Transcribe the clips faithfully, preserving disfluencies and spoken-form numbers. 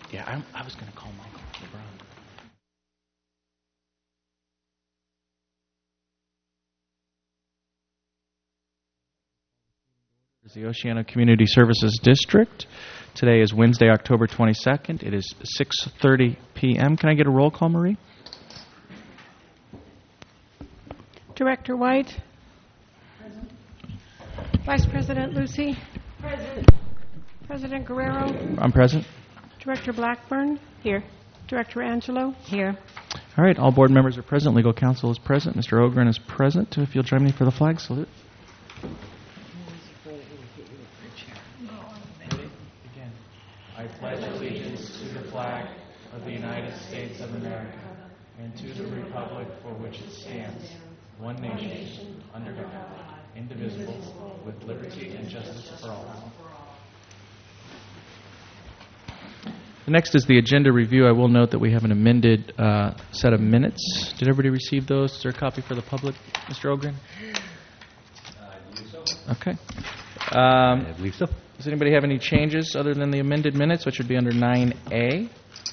Yeah, I, I was going to call Michael LeBron. The Oceano Community Services District. Today is Wednesday, October twenty-second. It is six thirty p.m. Can I get a roll call, Marie? Director White. Present. Vice President Lucy. Present. President Guerrero. I'm present. Director Blackburn. Here. Director Angelo. Here. All right, all board members are present. Legal counsel is present. Mister Ogren is present. If you'll join me for the flag salute. I pledge allegiance to the flag of the United States of America and to the republic for which it stands, one nation, under God, indivisible, with liberty and justice for all. The next is the agenda review. I will note that we have an amended uh, set of minutes. Did everybody receive those? Is there a copy for the public, Mister Ogren? I believe so. Okay. Um, I believe so. Does anybody have any changes other than the amended minutes, which would be under nine A?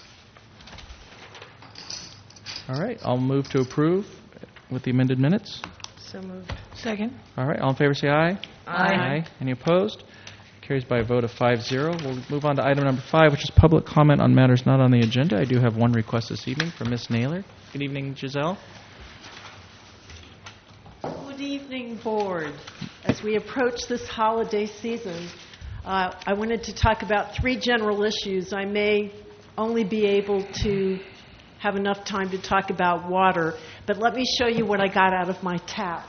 All right, I'll move to approve with the amended minutes. So moved. Second. All right, all in favor say aye. Aye. Aye. Any opposed? Carries by a vote of five zero. We'll move on to item number five, which is public comment on matters not on the agenda. I do have one request this evening from Miz Naylor. Good evening, Giselle. Good evening, Board. As we approach this holiday season, uh, I wanted to talk about three general issues. I may only be able to have enough time to talk about water, but let me show you what I got out of my tap.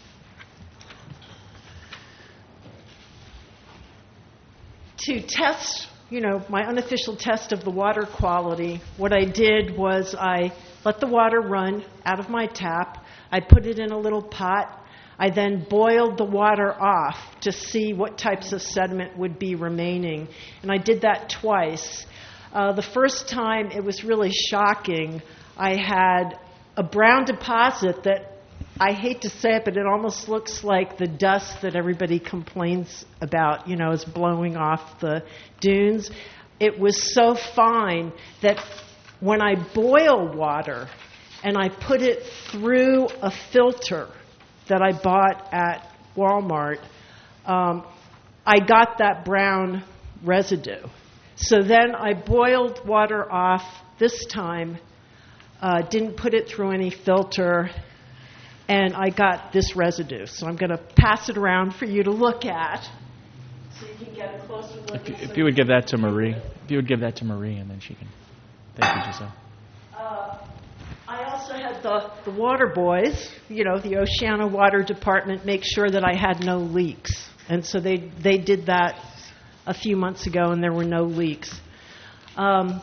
To test, you know, my unofficial test of the water quality, what I did was I let the water run out of my tap. I put it in a little pot. I then boiled the water off to see what types of sediment would be remaining. And I did that twice. Uh, the first time, it was really shocking. I had a brown deposit that, I hate to say it, but it almost looks like the dust that everybody complains about, you know, is blowing off the dunes. It was so fine that when I boil water and I put it through a filter that I bought at Walmart, um, I got that brown residue. So then I boiled water off this time, uh, didn't put it through any filter, and I got this residue. So I'm going to pass it around for you to look at so you can get a closer look. If you, if you would give that to Marie. If you would give that to Marie, and then she can. Thank you, Giselle. Uh, I also had the, the water boys, you know, the Oceano Water Department, make sure that I had no leaks. And so they, they did that a few months ago, and there were no leaks. Um,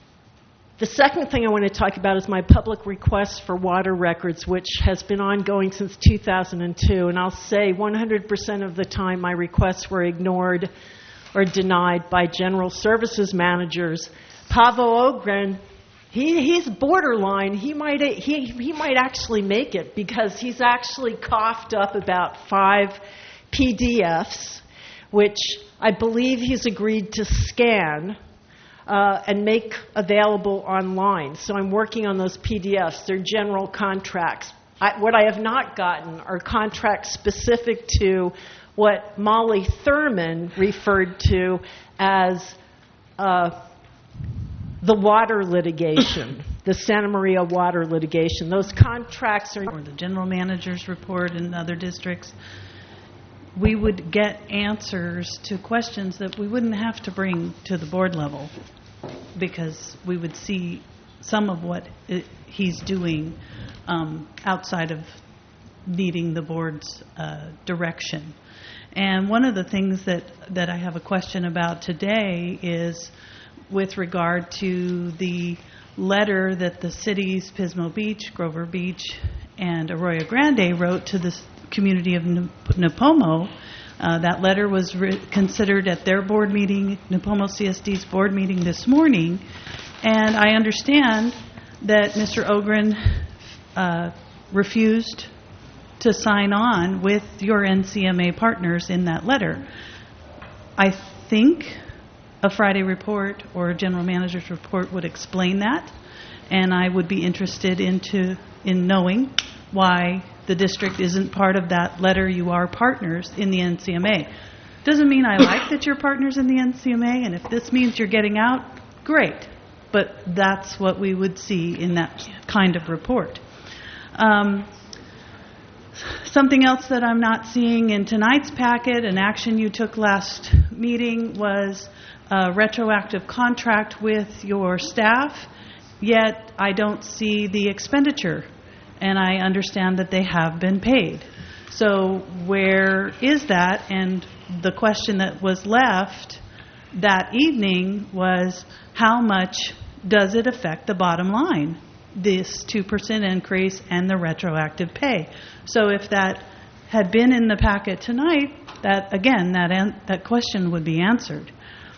the second thing I want to talk about is my public request for water records, which has been ongoing since two thousand two. And I'll say one hundred percent of the time my requests were ignored or denied by general services managers. Paavo Ogren, he, he's borderline. He might, he, he might actually make it because he's actually coughed up about five P D Fs, which I believe he's agreed to scan uh, and make available online. So I'm working on those P D Fs. They're general contracts. I, what I have not gotten are contracts specific to what Molly Thurman referred to as uh, the water litigation, the Santa Maria water litigation. Those contracts are... Or the general manager's report in other districts, we would get answers to questions that we wouldn't have to bring to the board level because we would see some of what it, he's doing um, outside of needing the board's uh, direction. And one of the things that, that I have a question about today is with regard to the letter that the cities Pismo Beach, Grover Beach, and Arroyo Grande wrote to the community of Nipomo. Uh, that letter was re- considered at their board meeting, Nipomo C S D's board meeting this morning. And I understand that Mister Ogren uh, refused to sign on with your N C M A partners in that letter. I think a Friday report or a general manager's report would explain that, and I would be interested into in knowing why the district isn't part of that letter. You are partners in the N C M A. Doesn't mean I like that you're partners in the N C M A, and if this means you're getting out, great. But that's what we would see in that kind of report. Um, something else that I'm not seeing in tonight's packet, an action you took last meeting, was a retroactive contract with your staff, yet I don't see the expenditure, and I understand that they have been paid. So where is that? And the question that was left that evening was, how much does it affect the bottom line, this two percent increase and the retroactive pay? So if that had been in the packet tonight, that again, that an- that question would be answered.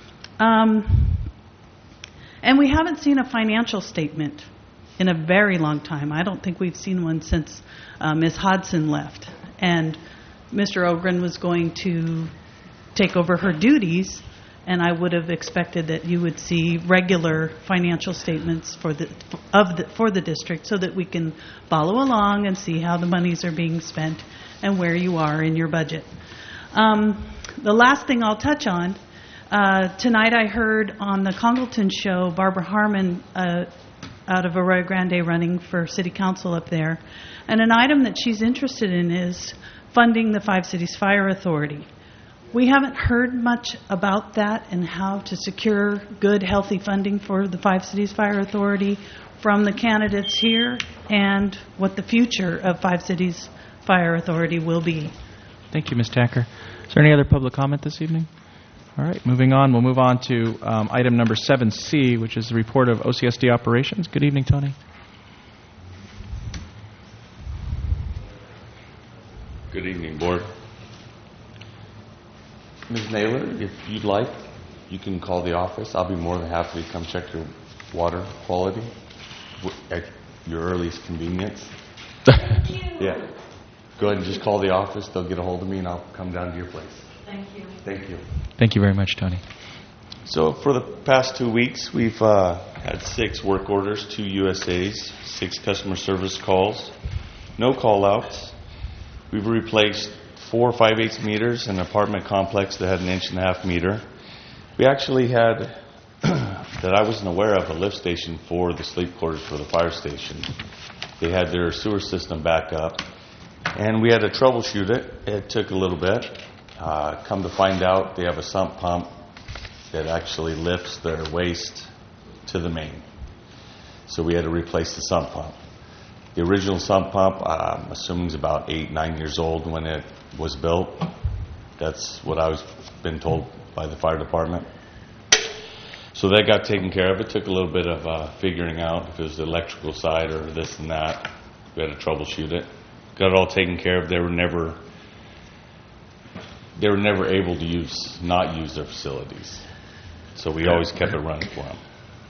Um, and we haven't seen a financial statement in a very long time. I don't think we've seen one since uh, Miz Hodson left. And Mister Ogren was going to take over her duties, and I would have expected that you would see regular financial statements for the of the for the district, so that we can follow along and see how the monies are being spent and where you are in your budget. Um, the last thing I'll touch on, uh, tonight I heard on the Congleton show, Barbara Harmon uh, out of Arroyo Grande running for city council up there, and an item that she's interested in is funding the Five Cities Fire Authority. We haven't heard much about that and how to secure good, healthy funding for the Five Cities Fire Authority from the candidates here, and what the future of Five Cities Fire Authority will be. Thank you, Miz Tacker. Is there any other public comment this evening? All right, moving on. We'll move on to um, item number seven C, which is the report of O C S D operations. Good evening, Tony. Good evening, Board. Miz Naylor, if you'd like, you can call the office. I'll be more than happy to come check your water quality w- at your earliest convenience. Thank you. Yeah. Go ahead and just call the office. They'll get a hold of me, and I'll come down to your place. Thank you. Thank you. Thank you very much, Tony. So for the past two weeks, we've uh, had six work orders, two U S As, six customer service calls, no call-outs. We've replaced four five-eighths meters in an apartment complex that had an inch and a half meter. We actually had, that I wasn't aware of, a lift station for the sleep quarters for the fire station. They had their sewer system back up, and we had to troubleshoot it. It took a little bit. Uh, come to find out, they have a sump pump that actually lifts their waste to the main. So we had to replace the sump pump. The original sump pump, I'm assuming, is about eight, nine years old when it was built. That's what I was been told by the fire department. So that got taken care of. It took a little bit of uh, figuring out if it was the electrical side or this and that. We had to troubleshoot it. Got it all taken care of. They were never, they were never able to use, not use their facilities. So we always kept it running for them.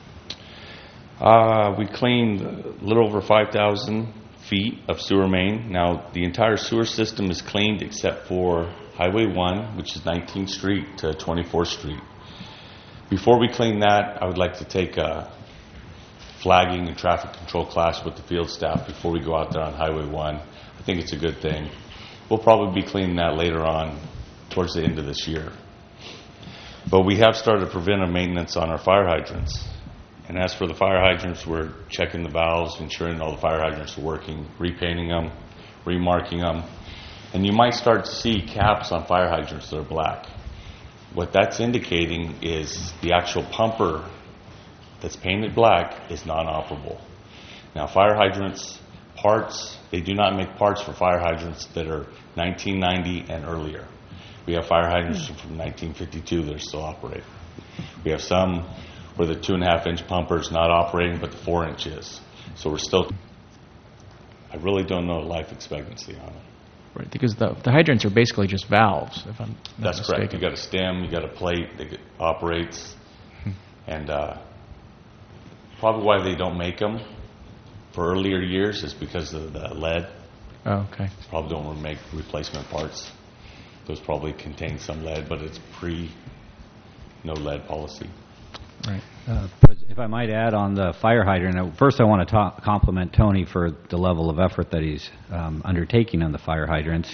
Uh, we cleaned a little over five thousand feet of sewer main. Now, the entire sewer system is cleaned except for Highway one, which is nineteenth Street to twenty-fourth Street. Before we clean that, I would like to take a flagging and traffic control class with the field staff before we go out there on Highway one. I think it's a good thing. We'll probably be cleaning that later on towards the end of this year. But we have started preventive maintenance on our fire hydrants. And as for the fire hydrants, we're checking the valves, ensuring all the fire hydrants are working, repainting them, remarking them. And you might start to see caps on fire hydrants that are black. What that's indicating is the actual pumper that's painted black is non-operable. Now, fire hydrants, parts, they do not make parts for fire hydrants that are nineteen ninety and earlier. We have fire hydrants from nineteen fifty-two that are still operating. We have some where the two and a half inch pumper is not operating, but the four inch is. So we're still, I really don't know the life expectancy on it. Right, because the, the hydrants are basically just valves, if I'm not That's mistaken. correct. You got a stem, you got a plate that operates, and uh, probably why they don't make them for earlier years is because of the lead. Oh, okay. Probably don't want to make replacement parts. Those probably contain some lead, but it's pre no lead policy. Right. Uh, Pres- If I might add on the fire hydrant, uh, first I want to ta- compliment Tony for the level of effort that he's um, undertaking on the fire hydrants.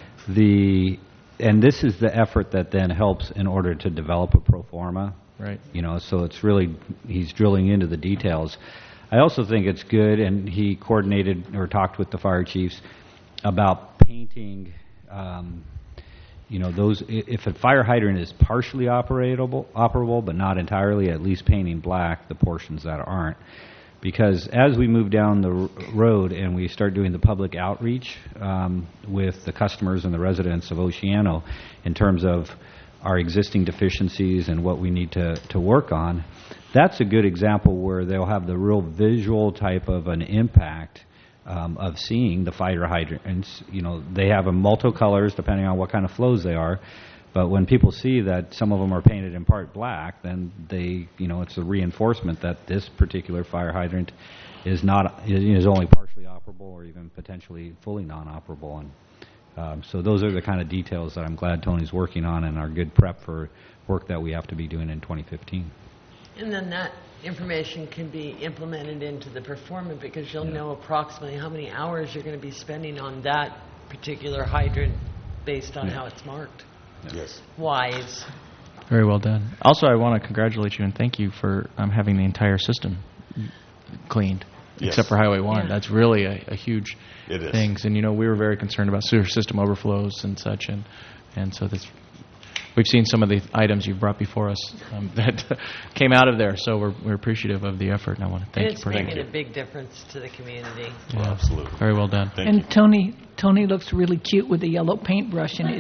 The and this is the effort that then helps in order to develop a pro forma. Right. You know, so it's really he's drilling into the details. I also think it's good, and he coordinated or talked with the fire chiefs about painting. Um, You know, those, i- if a fire hydrant is partially operable, operable, but not entirely, at least painting black the portions that aren't. Because as we move down the r- road and we start doing the public outreach um, with the customers and the residents of Oceano in terms of our existing deficiencies and what we need to, to work on, that's a good example where they'll have the real visual type of an impact Um, of seeing the fire hydrants. You know, they have a multicolors depending on what kind of flows they are, but when people see that some of them are painted in part black, then they, you know, it's a reinforcement that this particular fire hydrant is not, is only partially operable or even potentially fully non-operable. And um, so those are the kind of details that I'm glad Tony's working on and are good prep for work that we have to be doing in twenty fifteen. And then that information can be implemented into the performance because you'll know approximately how many hours you're going to be spending on that particular hydrant based on how it's marked. Yes. Wise. Very well done. Also, I want to congratulate you and thank you for um, having the entire system cleaned, Yes. except for Highway one. Yeah. That's really a, a huge It is. thing. And, you know, we were very concerned about sewer system overflows and such, and, and so this, we've seen some of the items you've brought before us um, that came out of there, so we're, we're appreciative of the effort, and I want to thank And you it's for making that. a big difference to the community. Yeah. Absolutely. Very well done. Thank you. And Tony, Tony looks really cute with the yellow paintbrush in his.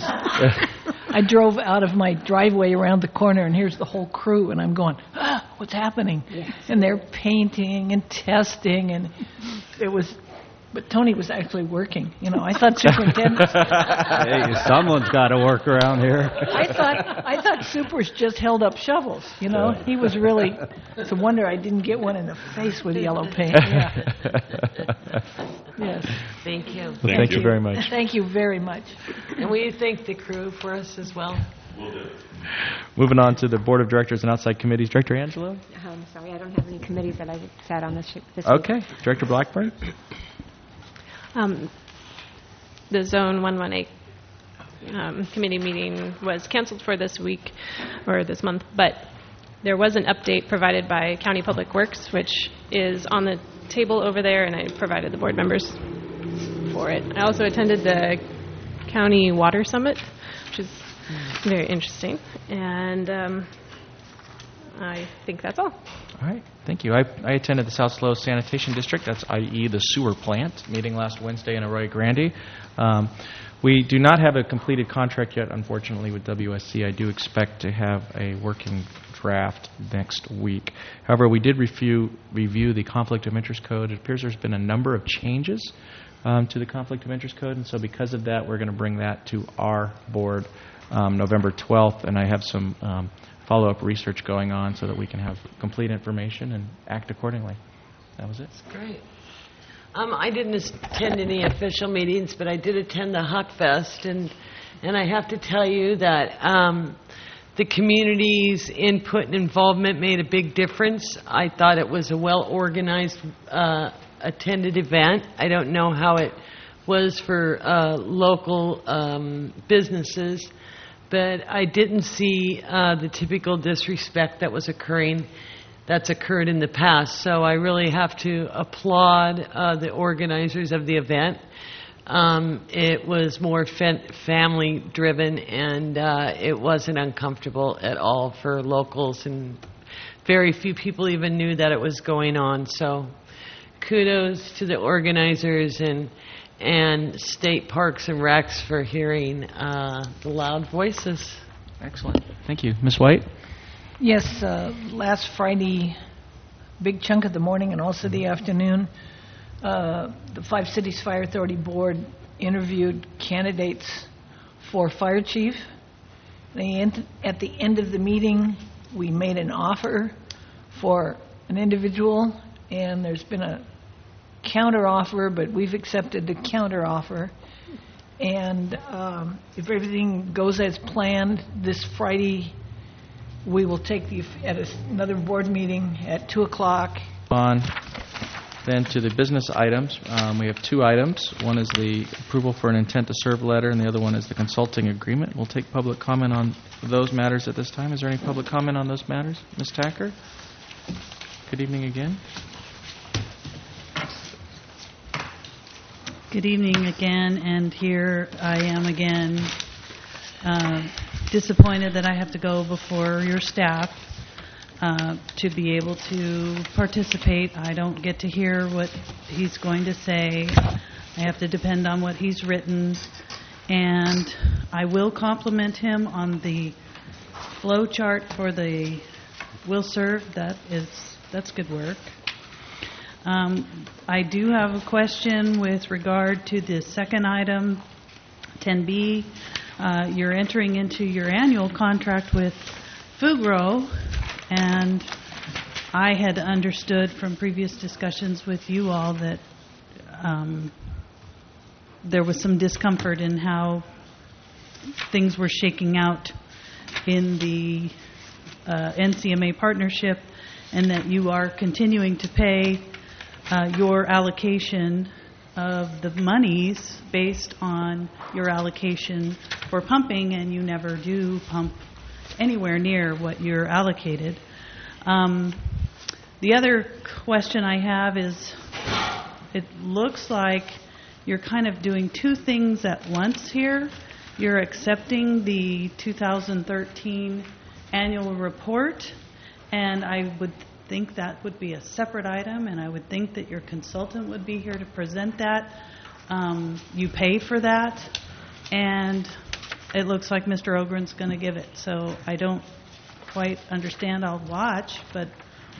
I drove out of my driveway around the corner, and here's the whole crew, and I'm going, ah, what's happening? And they're painting and testing, and it was. But Tony was actually working. You know, I thought superintendents. Hey, someone's got to work around here. I thought I thought supers just held up shovels. You know, he was really. It's a wonder I didn't get one in the face with yellow paint. Yeah. Yes. Thank you. Well, thank you very much. Thank you very much. And will you thank the crew for us as well? Moving on to the Board of Directors and outside committees. Director Angelo? Um, sorry, I don't have any committees that I sat on this, sh- this week. Okay. Director Blackburn? Um, the Zone one one eight um, committee meeting was canceled for this week, or this month, but there was an update provided by County Public Works, which is on the table over there, and I provided the board members for it. I also attended the County Water Summit, which is very interesting, and um, I think that's all. All right, thank you. I, I attended the South Slow Sanitation District, that's that is the sewer plant, meeting last Wednesday in Arroyo Grande. Um, we do not have a completed contract yet, unfortunately, with W S C. I do expect to have a working draft next week. However, we did review, review the Conflict of Interest Code. It appears there's been a number of changes um, to the Conflict of Interest Code, and so because of that, we're going to bring that to our board um, November twelfth, and I have some um, follow-up research going on so that we can have complete information and act accordingly. That was it. Great. Um, I didn't attend any official meetings, but I did attend the Huck Fest, and and I have to tell you that um, the community's input and involvement made a big difference. I thought it was a well-organized, uh, attended event. I don't know how it was for uh, local um, businesses, but I didn't see uh, the typical disrespect that was occurring, that's occurred in the past. So I really have to applaud uh, the organizers of the event. Um, it was more fa- family-driven, and uh, it wasn't uncomfortable at all for locals, and very few people even knew that it was going on. So kudos to the organizers and and State Parks and Recs for hearing uh, the loud voices. Excellent. Thank you. Miz White? Yes, uh, last Friday, big chunk of the morning and also the afternoon, uh, the Five Cities Fire Authority Board interviewed candidates for fire chief. The end, at the end of the meeting, we made an offer for an individual, and there's been a counter offer, but we've accepted the counter offer. And um, if everything goes as planned, this Friday we will take the, at a- another board meeting at two o'clock. On then to the business items. Um, We have two items. One is the approval for an intent to serve letter, and the other one is the consulting agreement. We'll take public comment on those matters at this time. Is there any public comment on those matters? Miz Tacker? Good evening again. Good evening again, and here I am again, uh, disappointed that I have to go before your staff uh, to be able to participate. I don't get to hear what he's going to say. I have to depend on what he's written, and I will compliment him on the flow chart for the will serve. That is, that's good work. Um, I do have a question with regard to the second item, ten B. Uh, You're entering into your annual contract with Fugro, and I had understood from previous discussions with you all that um, there was some discomfort in how things were shaking out in the uh, N C M A partnership, and that you are continuing to pay Uh, your allocation of the monies based on your allocation for pumping, and you never do pump anywhere near what you're allocated. Um, the other question I have is, it looks like you're kind of doing two things at once here. You're accepting the two thousand thirteen annual report, and I would think that would be a separate item, and I would think that your consultant would be here to present that. Um, you pay for that, and it looks like Mister Ogren's going to give it. So I don't quite understand. I'll watch, but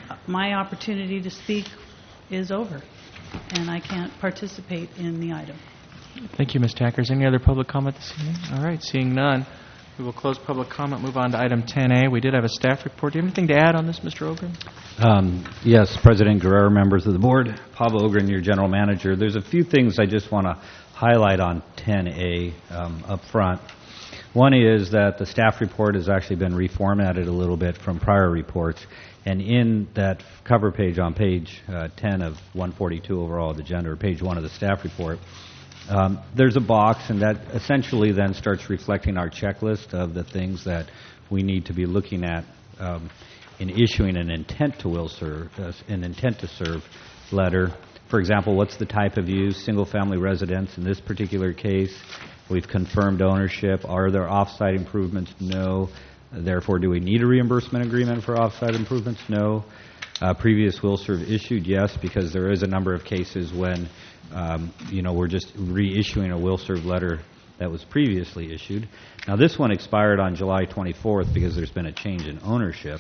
my opportunity to speak is over, and I can't participate in the item. Thank you, Miz Tackers. Any other public comment this evening? All right, seeing none, we will close public comment, move on to item ten A. We did have a staff report. Do you have anything to add on this, Mister Ogren? Um, yes, President Guerrero, members of the board, Pablo Ogren, your general manager. There's a few things I just want to highlight on ten A um, up front. One is that the staff report has actually been reformatted a little bit from prior reports, and in that cover page on page uh, ten of one forty-two overall of the agenda, or page one of the staff report, um, there's a box, and that essentially then starts reflecting our checklist of the things that we need to be looking at um, in issuing an intent to will serve, uh, an intent to serve letter. For example, what's the type of use? Single-family residence in this particular case. We've confirmed ownership. Are there off-site improvements? No. Therefore, do we need a reimbursement agreement for off-site improvements? No. Uh, previous will serve issued? Yes, because there is a number of cases when um, you know we're just reissuing a will serve letter that was previously issued. Now, this one expired on July twenty-fourth because there's been a change in ownership.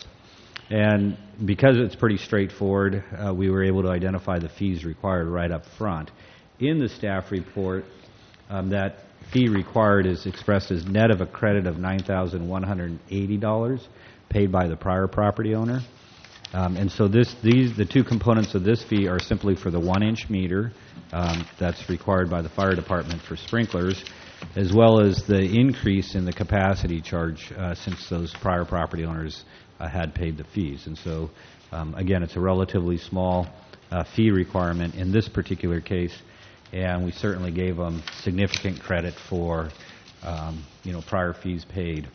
And because it's pretty straightforward, uh, we were able to identify the fees required right up front. In the staff report, um, that fee required is expressed as net of a credit of nine thousand one hundred eighty dollars paid by the prior property owner. Um, and so this, these, the two components of this fee are simply for the one-inch meter um, that's required by the fire department for sprinklers, as well as the increase in the capacity charge uh, since those prior property owners uh, had paid the fees. And so, um, again, it's a relatively small uh, fee requirement in this particular case, and we certainly gave them significant credit for, um, you know, prior fees paid.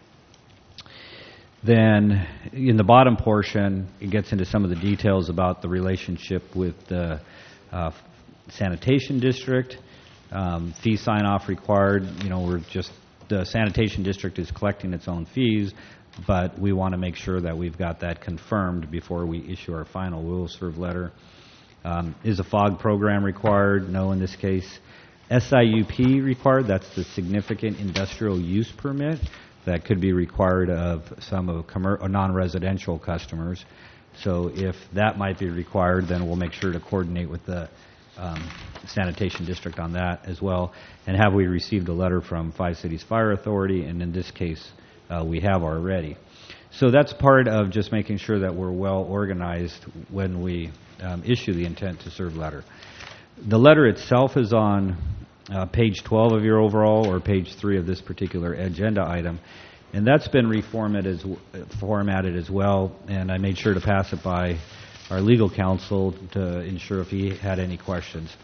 Then, in the bottom portion, it gets into some of the details about the relationship with the uh, sanitation district. Um, fee sign-off required. You know, we're just the sanitation district is collecting its own fees, but we want to make sure that we've got that confirmed before we issue our final will serve letter. Um, is a FOG program required? No, in this case. S I U P required. That's the significant industrial use permit that could be required of some of commer- non-residential customers. So if that might be required, then we'll make sure to coordinate with the um, sanitation district on that as well. And have we received a letter from Five Cities Fire Authority? And in this case, uh, we have already. So that's part of just making sure that we're well organized when we um, issue the intent to serve letter. The letter itself is on uh, page twelve of your overall, or page three of this particular agenda item. And that's been reformatted as, formatted as well, and I made sure to pass it by our legal counsel to ensure if he had any questions.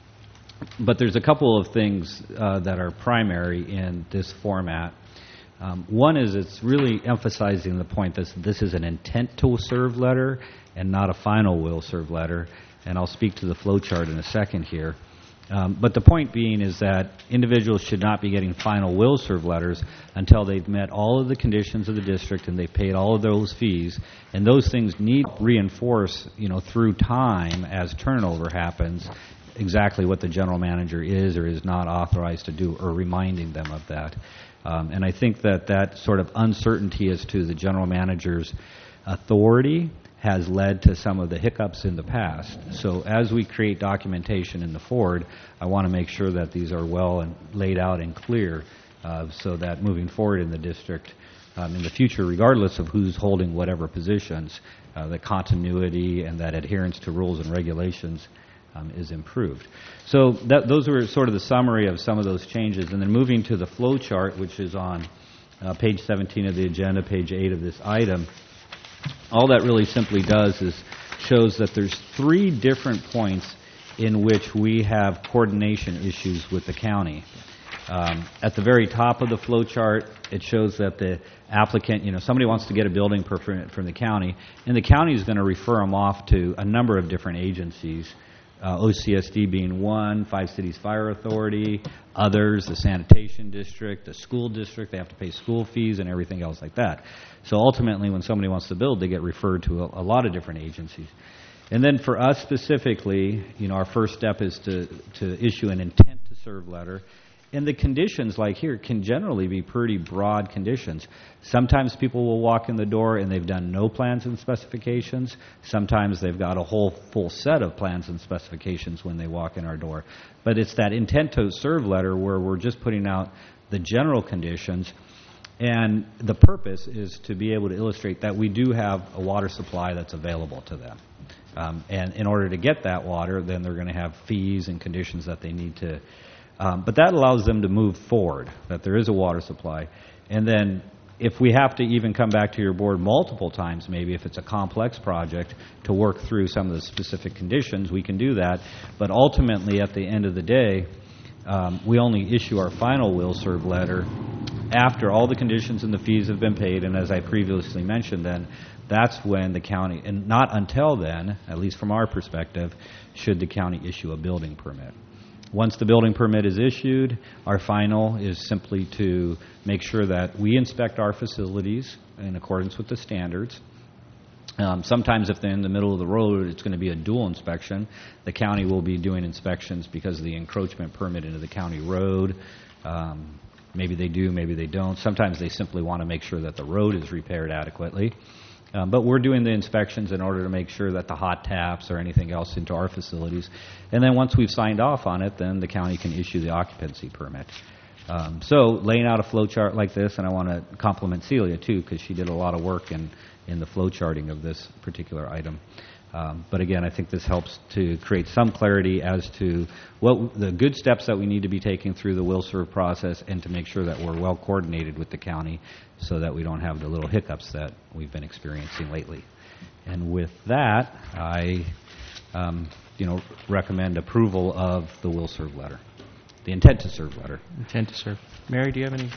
But there's a couple of things uh, that are primary in this format. Um, one is it's really emphasizing the point that this is an intent to serve letter and not a final will serve letter, and I'll speak to the flow chart in a second here. Um, but the point being is that individuals should not be getting final will serve letters until they've met all of the conditions of the district and they've paid all of those fees. And those things need to reinforce, you know, through time as turnover happens, exactly what the general manager is or is not authorized to do, or reminding them of that. Um, and I think that that sort of uncertainty as to the general manager's authority has led to some of the hiccups in the past. So as we create documentation in the Ford, I want to make sure that these are well and laid out and clear uh, so that moving forward in the district, um, in the future, regardless of who's holding whatever positions, uh, the continuity and that adherence to rules and regulations um, is improved. So that, those were sort of the summary of some of those changes. And then moving to the flow chart, which is on uh, page seventeen of the agenda, page eight of this item, all that really simply does is shows that there's three different points in which we have coordination issues with the county. Um, at the very top of the flow chart, it shows that the applicant, you know, somebody wants to get a building permit from the county, and the county is going to refer them off to a number of different agencies, uh, O C S D being one, Five Cities Fire Authority, others, the sanitation district, the school district, they have to pay school fees and everything else like that. So ultimately, when somebody wants to build, they get referred to a, a lot of different agencies. And then for us specifically, you know, our first step is to, to issue an intent to serve letter. And the conditions, like here, can generally be pretty broad conditions. Sometimes people will walk in the door and they've done no plans and specifications. Sometimes they've got a whole full set of plans and specifications when they walk in our door. But it's that intent to serve letter where we're just putting out the general conditions. And the purpose is to be able to illustrate that we do have a water supply that's available to them. Um, and in order to get that water, then they're going to have fees and conditions that they need to. Um, but that allows them to move forward, that there is a water supply. And then if we have to even come back to your board multiple times, maybe if it's a complex project, to work through some of the specific conditions, we can do that. But ultimately, at the end of the day, um, we only issue our final will serve letter after all the conditions and the fees have been paid. And as I previously mentioned, then that's when the county, and not until then, at least from our perspective, should the county issue a building permit. Once the building permit is issued, our final is simply to make sure that we inspect our facilities in accordance with the standards. Um, sometimes if they're in the middle of the road, it's going to be a dual inspection. The county will be doing inspections because of the encroachment permit into the county road. Um, maybe they do, maybe they don't. Sometimes they simply want to make sure that the road is repaired adequately. Um, but we're doing the inspections in order to make sure that the hot taps or anything else into our facilities. And then once we've signed off on it, then the county can issue the occupancy permit. Um, so laying out a flow chart like this, and I want to compliment Celia too, because she did a lot of work in, in the flow charting of this particular item. Um, but again, I think this helps to create some clarity as to what the good steps that we need to be taking through the will serve process, and to make sure that we're well coordinated with the county so that we don't have the little hiccups that we've been experiencing lately. And with that, I um, you know, recommend approval of the will serve letter, the intent to serve letter. Intent to serve. Mary, do you have any?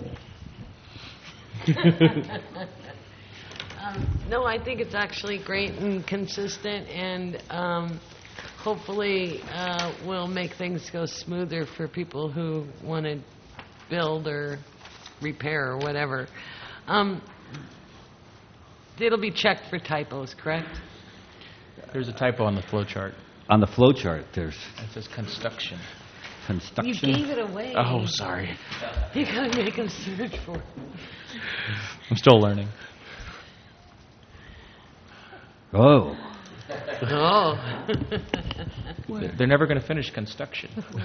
Um, no, I think it's actually great and consistent, and um, hopefully uh, will make things go smoother for people who want to build or repair or whatever. Um, it'll be checked for typos, correct? There's a typo on the flow chart. On the flow chart, there's It says construction. construction. You gave it away. Oh, sorry. You gotta make them search for it. I'm still learning. Oh. Oh. They're- They're never going to finish construction.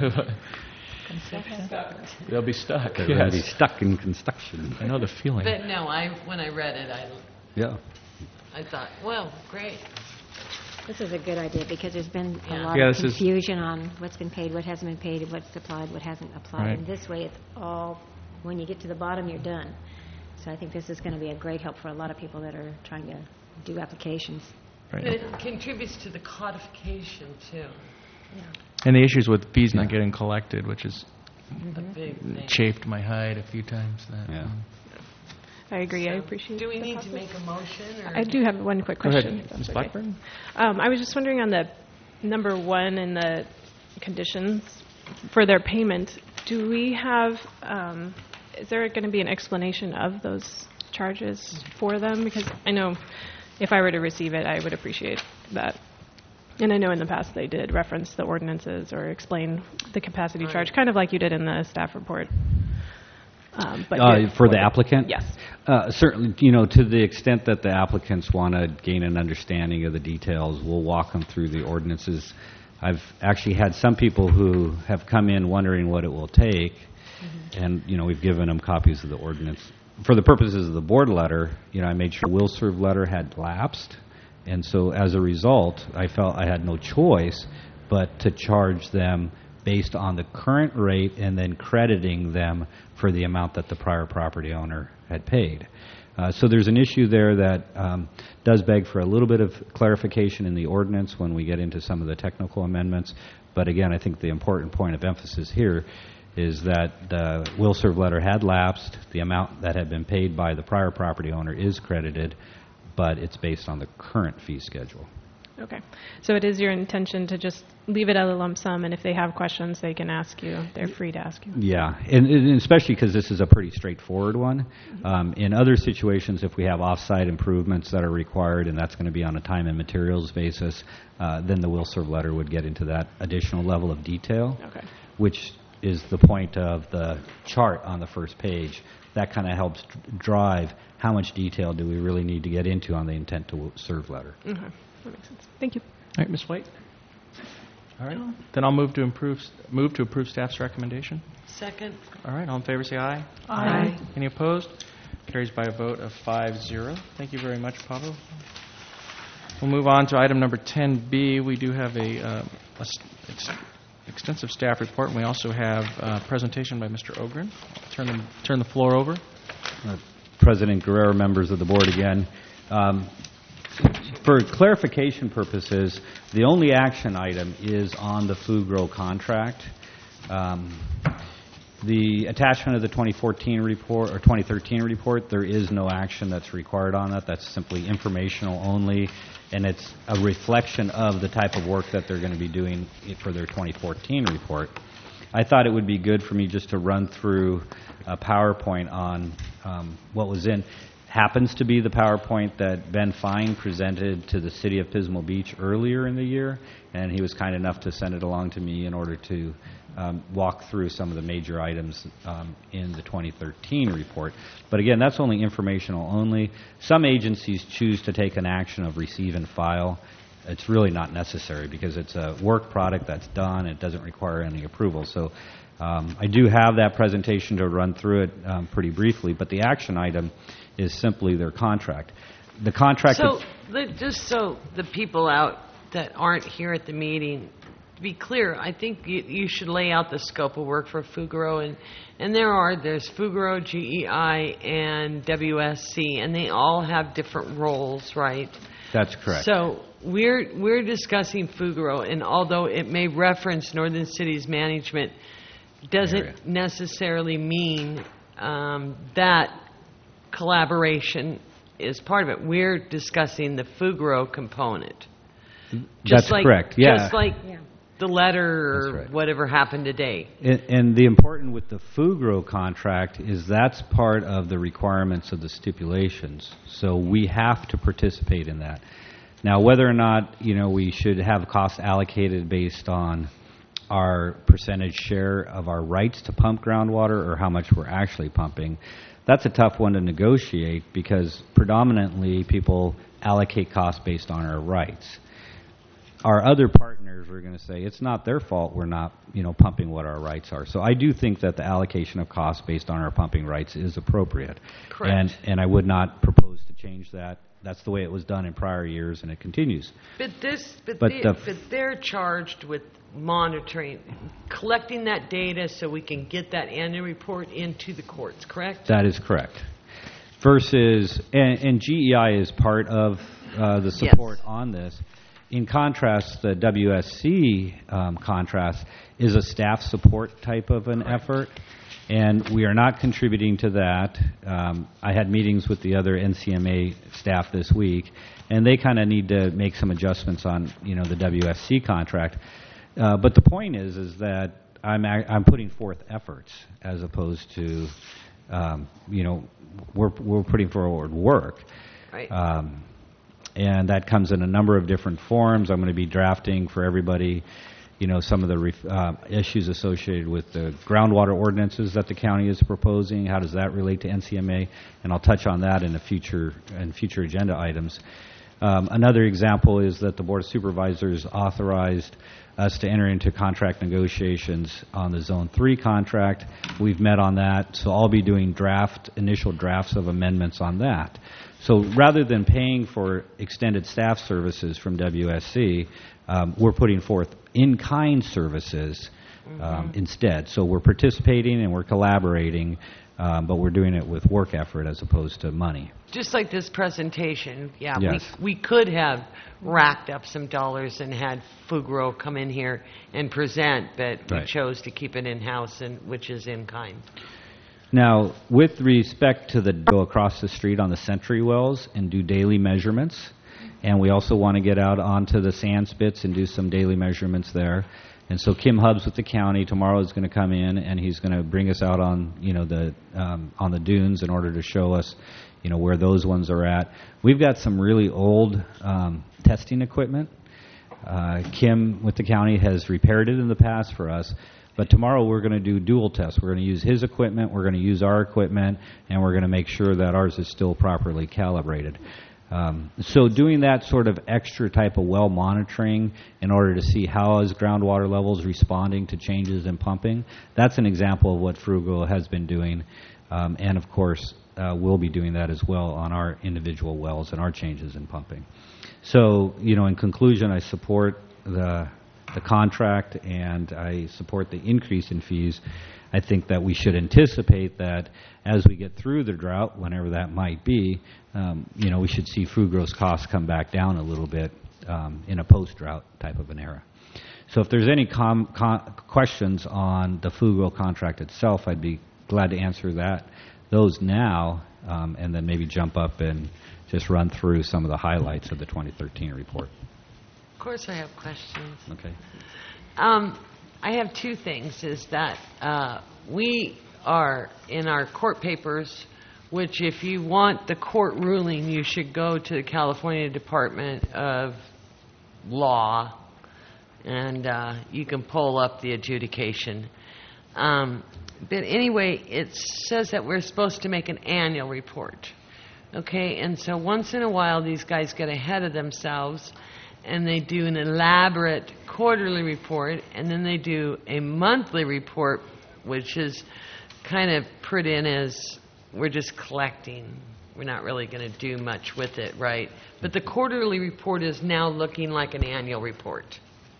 They'll be stuck. They're going to be Yes. stuck in construction. I know the feeling. But no, I when I read it, I Yeah. I thought, well, great. This is a good idea because there's been a Yeah. lot Yeah, of this is- confusion on what's been paid, what hasn't been paid, what's applied, what hasn't applied. Right. And this way, it's all, when you get to the bottom, you're done. So I think this is going to be a great help for a lot of people that are trying to do applications. But it contributes to the codification, too. And the issues with fees not getting collected, which has A big thing. chafed my hide a few times. That, Yeah. um, I agree. I So, appreciate Do we the need to process. make a motion? Or? I do have one quick Go question. ahead, if Miz that's okay. Blackburn. Um, I was just wondering on the number one in the conditions for their payment, do we have, um, is there going to be an explanation of those charges for them? Because I know if I were to receive it, I would appreciate that. And I know in the past they did reference the ordinances or explain the capacity charge, kind of like you did in the staff report. Um, but Uh, did- For the applicant? Yes. Uh, Certainly, you know, to the extent that the applicants want to gain an understanding of the details, we'll walk them through the ordinances. I've actually had some people who have come in wondering what it will take, and, you know, we've given them copies of the ordinance. For the purposes of the board letter, you know, I made sure will serve letter had lapsed, and so as a result, I felt I had no choice but to charge them based on the current rate and then crediting them for the amount that the prior property owner had paid. Uh, So there's an issue there that um, does beg for a little bit of clarification in the ordinance when we get into some of the technical amendments. But again, I think the important point of emphasis here is that the will serve letter had lapsed, the amount that had been paid by the prior property owner is credited, but it's based on the current fee schedule. Okay. So it is your intention to just leave it at a lump sum, and if they have questions, they can ask you. They're free to ask you. Yeah, and, and especially because this is a pretty straightforward one. Um, in other situations, if we have off-site improvements that are required, and that's going to be on a time and materials basis, uh, then the will serve letter would get into that additional level of detail, Okay. which is the point of the chart on the first page. That kind of helps dr- drive how much detail do we really need to get into on the intent to serve letter. Okay. That makes sense. Thank you. All right, Miz White. All right. Then I'll move to improve, move to approve staff's recommendation. Second? All right. All in favor, say aye. Aye. Any opposed? Carries by a vote of five zero. Thank you very much, Pablo. We'll move on to item number ten B. We do have a, uh, a s- ex- extensive staff report, and we also have a presentation by Mister Ogren. Turn the, turn the floor over. Uh, President Guerrero, members of the board again. Um, For clarification purposes, the only action item is on the Fugro contract. Um, The attachment of the twenty fourteen report, or twenty thirteen report, there is no action that's required on that. That's simply informational only, and it's a reflection of the type of work that they're going to be doing i- for their twenty fourteen report. I thought it would be good for me just to run through a PowerPoint on um, what was in. Happens to be the PowerPoint that Ben Fine presented to the city of Pismo Beach earlier in the year, and he was kind enough to send it along to me in order to um, walk through some of the major items um, in the twenty thirteen report. But again, that's only informational only. Some agencies choose to take an action of receive and file. It's really not necessary because it's a work product that's done. It doesn't require any approval. So um, I do have that presentation to run through it um, pretty briefly, but the action item is simply their contract. The contract... So, the- just so the people out that aren't here at the meeting, to be clear, I think you, you should lay out the scope of work for Fugro, and, and there are, there's Fugro, G E I, and W S C, and they all have different roles, right? That's correct. So, we're, we're discussing Fugro, and although it may reference Northern Cities management, doesn't Area. necessarily mean um, that collaboration is part of it. We're discussing the Fugro component. Just That's like, correct, yeah. Just like Yeah. the letter That's or right. whatever happened today. And, and the important with the Fugro contract is that's part of the requirements of the stipulations. So we have to participate in that. Now, whether or not, you know, we should have costs allocated based on our percentage share of our rights to pump groundwater or how much we're actually pumping, that's a tough one to negotiate because predominantly people allocate costs based on our rights. Our other partners are going to say it's not their fault we're not, you know, pumping what our rights are. So I do think that the allocation of costs based on our pumping rights is appropriate. Correct. And, and I would not propose to change that. That's the way it was done in prior years, and it continues. But this, but, But they, the- but they're charged with monitoring, collecting that data so we can get that annual report into the courts, correct? That is correct. versus, and, and G E I is part of uh, the support Yes. on this. In contrast, the W S C um, contrast is a staff support type of an effort, and we are not contributing to that. Um, I had meetings with the other N C M A staff this week, and they kind of need to make some adjustments on, you know, the W S C contract. Uh, but the point is, is that I'm ac- I'm putting forth efforts as opposed to, um, you know, we're we're putting forward work. Right. Um, and that comes in a number of different forms. I'm going to be drafting for everybody, you know, some of the ref- uh, issues associated with the groundwater ordinances that the county is proposing. How does that relate to N C M A? And I'll touch on that in a future in future agenda items. Um, another example is that the Board of Supervisors authorized us to enter into contract negotiations on the Zone three contract. We've met on that, so I'll be doing draft, initial drafts of amendments on that. So rather than paying for extended staff services from W S C, um, we're putting forth in-kind services um, instead. So we're participating and we're collaborating, um, but we're doing it with work effort as opposed to money. Just like this presentation, yeah, Yes. we, we could have racked up some dollars and had Fugro come in here and present, but we Right. chose to keep it in-house, and which is in kind. Now, with respect to the go across the street on the Century Wells and do daily measurements, and we also want to get out onto the sand spits and do some daily measurements there. And so Kim Hubbs with the county tomorrow is going to come in, and he's going to bring us out on, you know, the um, on the dunes in order to show us, you know, where those ones are at. We've got some really old um, testing equipment. Uh, Kim with the county has repaired it in the past for us. But tomorrow we're going to do dual tests. We're going to use his equipment, we're going to use our equipment, and we're going to make sure that ours is still properly calibrated. Um, so doing that sort of extra type of well monitoring in order to see how is groundwater levels responding to changes in pumping, that's an example of what Frugal has been doing. Um, and of course, uh, we'll be doing that as well on our individual wells and our changes in pumping. So, you know, in conclusion, I support the the contract, and I support the increase in fees. I think that we should anticipate that as we get through the drought, whenever that might be, um, you know, we should see food gross costs come back down a little bit um, in a post-drought type of an era. So if there's any com- com- questions on the Fugro contract itself, I'd be glad to answer that those now, um, and then maybe jump up and just run through some of the highlights of the twenty thirteen report. Of course I have questions. Okay. Um, I have two things, is that uh, we are in our court papers, which if you want the court ruling, you should go to the California Department of Law, and uh, you can pull up the adjudication. Um, but anyway, it says that we're supposed to make an annual report. Okay, and so once in a while these guys get ahead of themselves and they do an elaborate quarterly report, and then they do a monthly report, which is kind of put in as we're just collecting. We're not really going to do much with it, right? But the quarterly report is now looking like an annual report.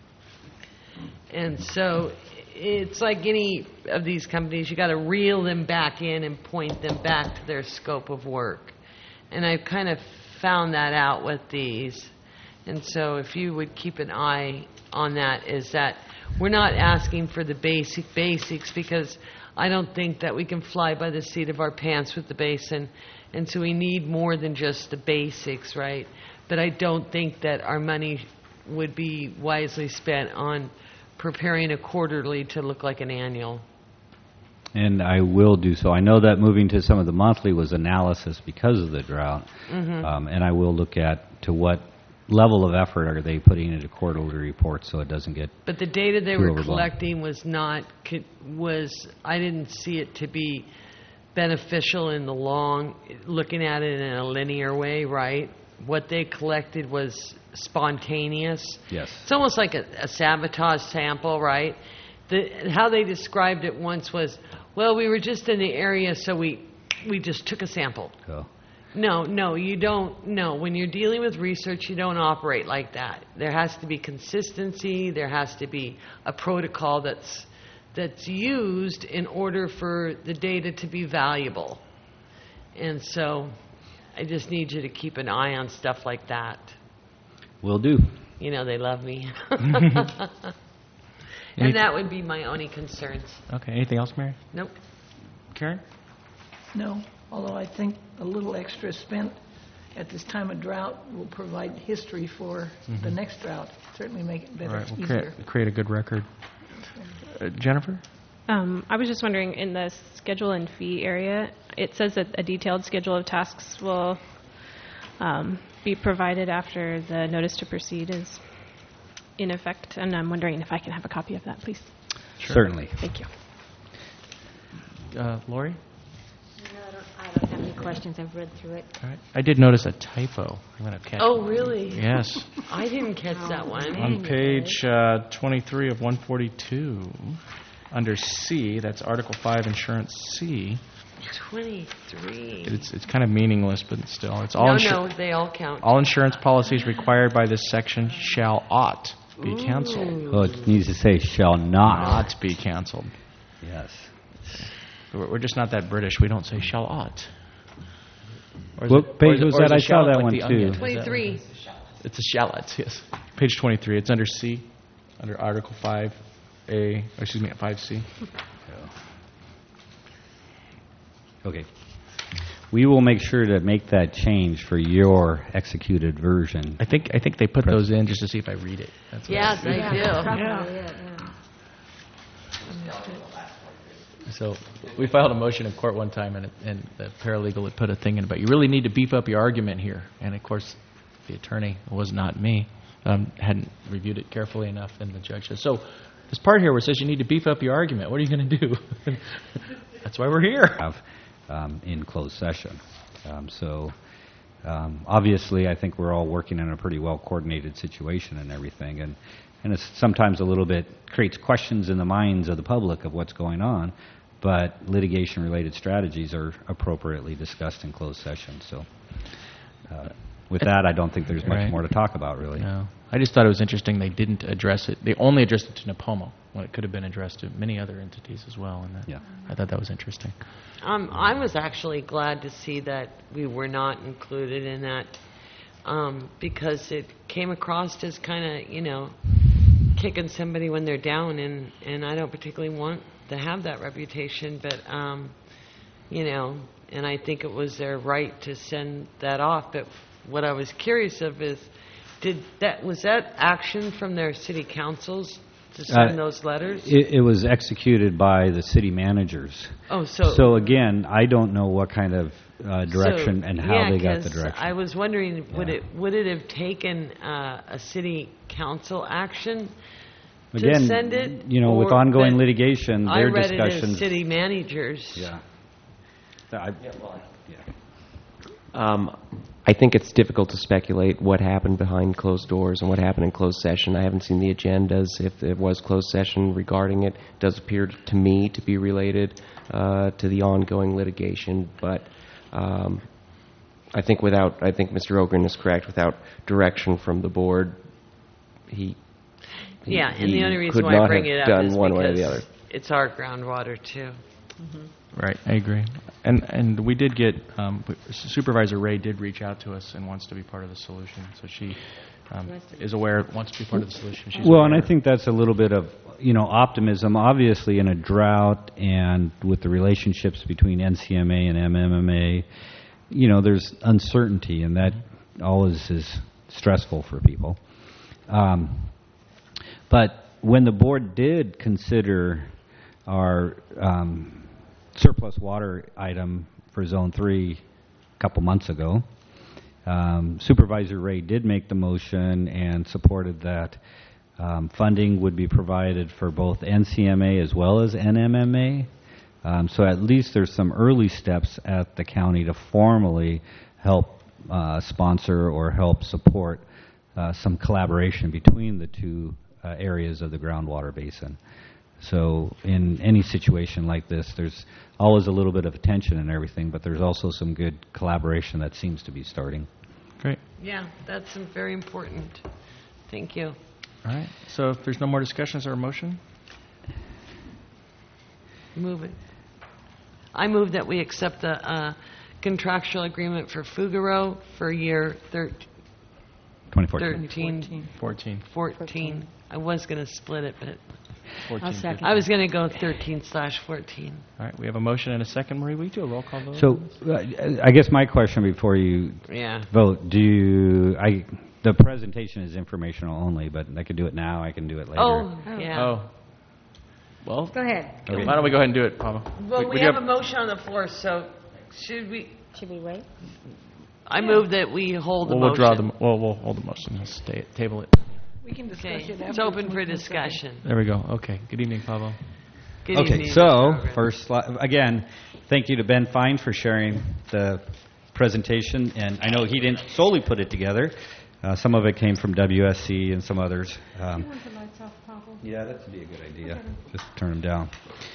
And so it's like any of these companies, you got to reel them back in and point them back to their scope of work. And I've kind of found that out with these. And so if you would keep an eye on that, is that we're not asking for the basic basics, because I don't think that we can fly by the seat of our pants with the basin. And so we need more than just the basics, right? But I don't think that our money would be wisely spent on preparing a quarterly to look like an annual. And I will do so. I know that moving to some of the monthly was analysis because of the drought. Mm-hmm. Um, and I will look at to what level of effort are they putting into quarterly reports so it doesn't get But the data they too were overblown. collecting was not, co- was, I didn't see it to be beneficial in the long, looking at it in a linear way, right? What they collected was spontaneous. Yes. It's almost like a, a sabotage sample, right? The, how they described it once was, well, we were just in the area, so we we just took a sample. go. No, no, you don't. No, when you're dealing with research, you don't operate like that. There has to be consistency. There has to be a protocol that's that's used in order for the data to be valuable. And so I just need you to keep an eye on stuff like that. Will do. You know, they love me. Any- And that would be my only concerns. Okay, anything else, Mary? Nope. Karen? No, although I think a little extra spent at this time of drought will provide history for the next drought. Certainly make it All better, right, we'll easier. create, create a good record. Uh, Jennifer? Um, I was just wondering, in the schedule and fee area, it says that a detailed schedule of tasks will um, be provided after the notice to proceed is in effect, and I'm wondering if I can have a copy of that, please. Certainly. Thank you. Uh, Lori? No, I don't, I don't have any questions. I've read through it. All right. I did notice a typo. I'm going to catch Oh, really? Yes. I didn't catch that one. On page uh, twenty-three of one forty-two, under C, that's Article five, Insurance C, twenty-three. it's it's kind of meaningless, but still, it's all No, insu- no, they all count. all insurance policies required by this section shall ought be canceled. Oh, it needs to say shall not. Not be canceled. Yes. We're we're just not that British. We don't say shall ought. Or is What it- or page is it- was or is that? it I saw shallot that like one the too. onion? Is that- twenty-three. It's a shallot, yes. Page twenty-three. It's under C, under Article five A, or excuse me, five C. Okay. We will make sure to make that change for your executed version. I think I think they put those in just to see if I read it. That's what Yes, they Yeah, do. probably it, yeah. So we filed a motion in court one time, and, it, and the paralegal had put a thing in, but you really need to beef up your argument here. And of course, the attorney was not me, um, hadn't reviewed it carefully enough, and the judge says, so this part here where it says you need to beef up your argument, what are you going to do? That's why we're here. Have um, in closed session. Um, so um, obviously, I think we're all working in a pretty well coordinated situation and everything, and and it's sometimes a little bit creates questions in the minds of the public of what's going on. But litigation-related strategies are appropriately discussed in closed session. So uh, with that, I don't think there's much Right. more to talk about, really. No. I just thought it was interesting they didn't address it. They only addressed it to Napomo when it could have been addressed to many other entities as well. And that, Yeah. I thought that was interesting. Um, I was actually glad to see that we were not included in that um, because it came across as kind of, you know, kicking somebody when they're down, and, and I don't particularly want to have that reputation, but, um, you know, and I think it was their right to send that off. But what I was curious of is, did that was that action from their city councils to send Uh, those letters? It, it was executed by the city managers. Oh, so So again, I don't know what kind of uh, direction So, and how yeah, they got the 'cause direction. I was wondering, would Yeah. it would it have taken uh, a city council action Again, to send it? you know, with or ongoing that- litigation, I their read it as discussions. city managers. Yeah. I, Um, I think it's difficult to speculate what happened behind closed doors and what happened in closed session. I haven't seen the agendas. If there was closed session regarding it, it does appear to me to be related uh, to the ongoing litigation. But um, I think without, I think Mister Ogren is correct. Without direction from the board, he, he Yeah, and he the only reason could why not I bring have it up done is one way or because the other. it's our groundwater too. Right, I agree. And and we did get, um, Supervisor Ray did reach out to us and wants to be part of the solution. So she um, is aware, wants to be part of the solution. She's well, and I aware. think that's a little bit of, you know, optimism. Obviously, in a drought and with the relationships between N C M A and M M M A, you know, there's uncertainty, and that always is stressful for people. Um, but when the board did consider our um, surplus water item for Zone three a couple months ago, um, Supervisor Ray did make the motion and supported that um, funding would be provided for both N C M A as well as N M M A. Um, so at least there's some early steps at the county to formally help uh, sponsor or help support uh, some collaboration between the two uh, areas of the groundwater basin. So in any situation like this, there's always a little bit of tension and everything, but there's also some good collaboration that seems to be starting. Great. Yeah, that's um, very important. Thank you. All right. So if there's no more discussions or a motion, Move it. I move that we accept the uh, contractual agreement for Fugaro for year thir- twenty fourteen. thirteen, fourteen. fourteen. I was going to split it, but fourteen. I'll second. I was going to go thirteen slash fourteen. All right, we have a motion and a second. Marie, will you do a roll call vote? So uh, I guess my question before you Yeah. vote, do you, I, the presentation is informational only, but I could do it now, I can do it later. Oh, yeah. Oh. Well, Go ahead. Okay. why don't we go ahead and do it, Pavel? Well, we, do have, a motion on the floor, so should we? Should we wait? I move that we hold the Well, we'll motion. draw the, well, we'll hold the motion, Let's stay, table it. We can discuss Okay, it it's afterwards. open for discussion. There we go, okay. Good evening, Pavel. Good Okay, evening, so, Margaret. first, sli- again, thank you to Ben Fine for sharing the presentation, and I know he didn't solely put it together. Uh, Some of it came from W S C and some others. Um, Yeah, that would be a good idea. Just turn them down.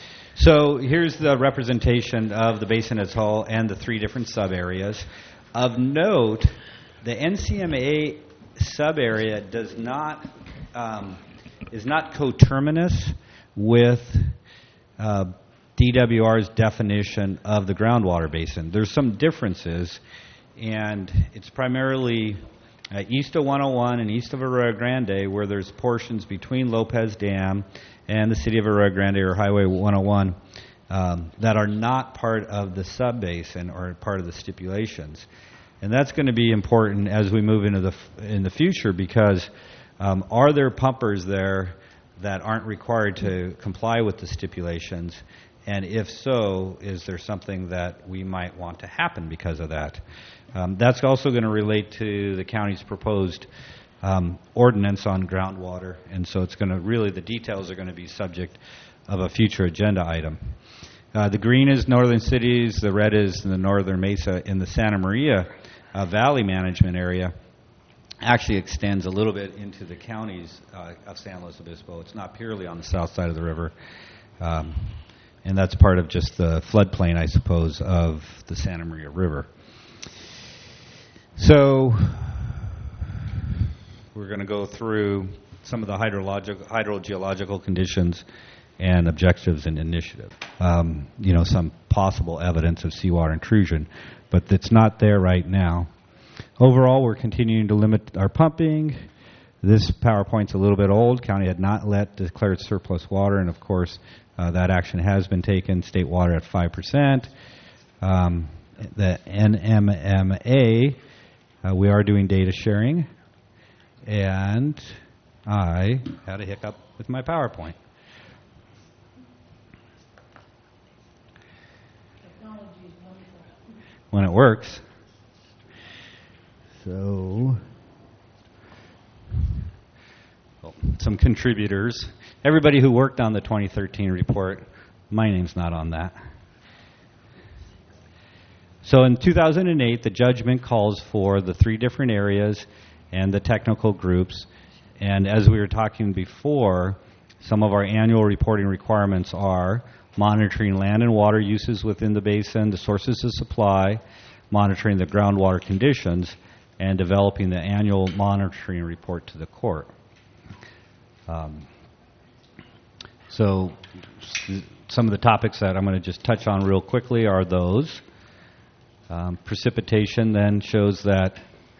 So here's the representation of the basin as a whole and the three different sub-areas. Of note, the N C M A sub-area does not, um, is not coterminous with uh, D W R's definition of the groundwater basin. There's some differences, and it's primarily uh, east of one oh one and east of Arroyo Grande, where there's portions between Lopez Dam and the city of Arroyo Grande or Highway one oh one um, that are not part of the sub-basin or part of the stipulations. And that's going to be important as we move into the f- in the future, because um, are there pumpers there that aren't required to comply with the stipulations? And if so, is there something that we might want to happen because of that? Um, that's also going to relate to the county's proposed um, ordinance on groundwater, and so it's going to really, the details are going to be subject of a future agenda item. Uh, the green is northern cities, the red is the northern Mesa. In the Santa Maria uh, Valley Management Area, actually extends a little bit into the counties uh, of San Luis Obispo. It's not purely on the south side of the river. Um, and that's part of just the floodplain, I suppose, of the Santa Maria River. So we're going to go through some of the hydrological, hydrogeological conditions and objectives and initiative. Um, you know, some possible evidence of seawater intrusion, but it's not there right now. Overall, we're continuing to limit our pumping. This PowerPoint's a little bit old. County had not let declared surplus water, and of course, uh, that action has been taken. State water at five percent. Um, the N M M A, uh, we are doing data sharing, and I had a hiccup with my PowerPoint. When it works. So, well, some contributors. Everybody who worked on the twenty thirteen report, my name's not on that. So in two thousand eight, the judgment calls for the three different areas and the technical groups. And as we were talking before, some of our annual reporting requirements are monitoring land and water uses within the basin, the sources of supply, monitoring the groundwater conditions, and developing the annual monitoring report to the court. Um, so s- some of the topics that I'm going to just touch on real quickly are those. Um, precipitation then shows that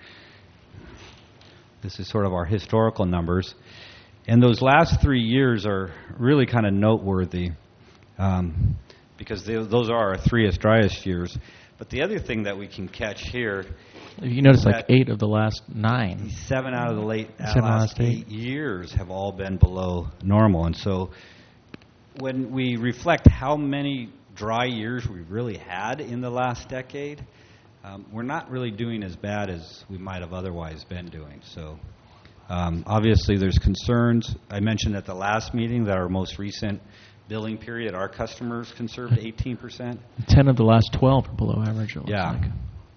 this is sort of our historical numbers. And those last three years are really kind of noteworthy um, because they, those are our threeest, driest years. But the other thing that we can catch here, You notice like that eight of the last nine. seven out of the late uh, Seven last last eight. eight years have all been below normal. And so when we reflect how many dry years we've really had in the last decade, um, we're not really doing as bad as we might have otherwise been doing. So um, obviously there's concerns. I mentioned at the last meeting that our most recent billing period, our customers conserved eighteen percent. Ten of the last twelve are below average, it looks Yeah. like.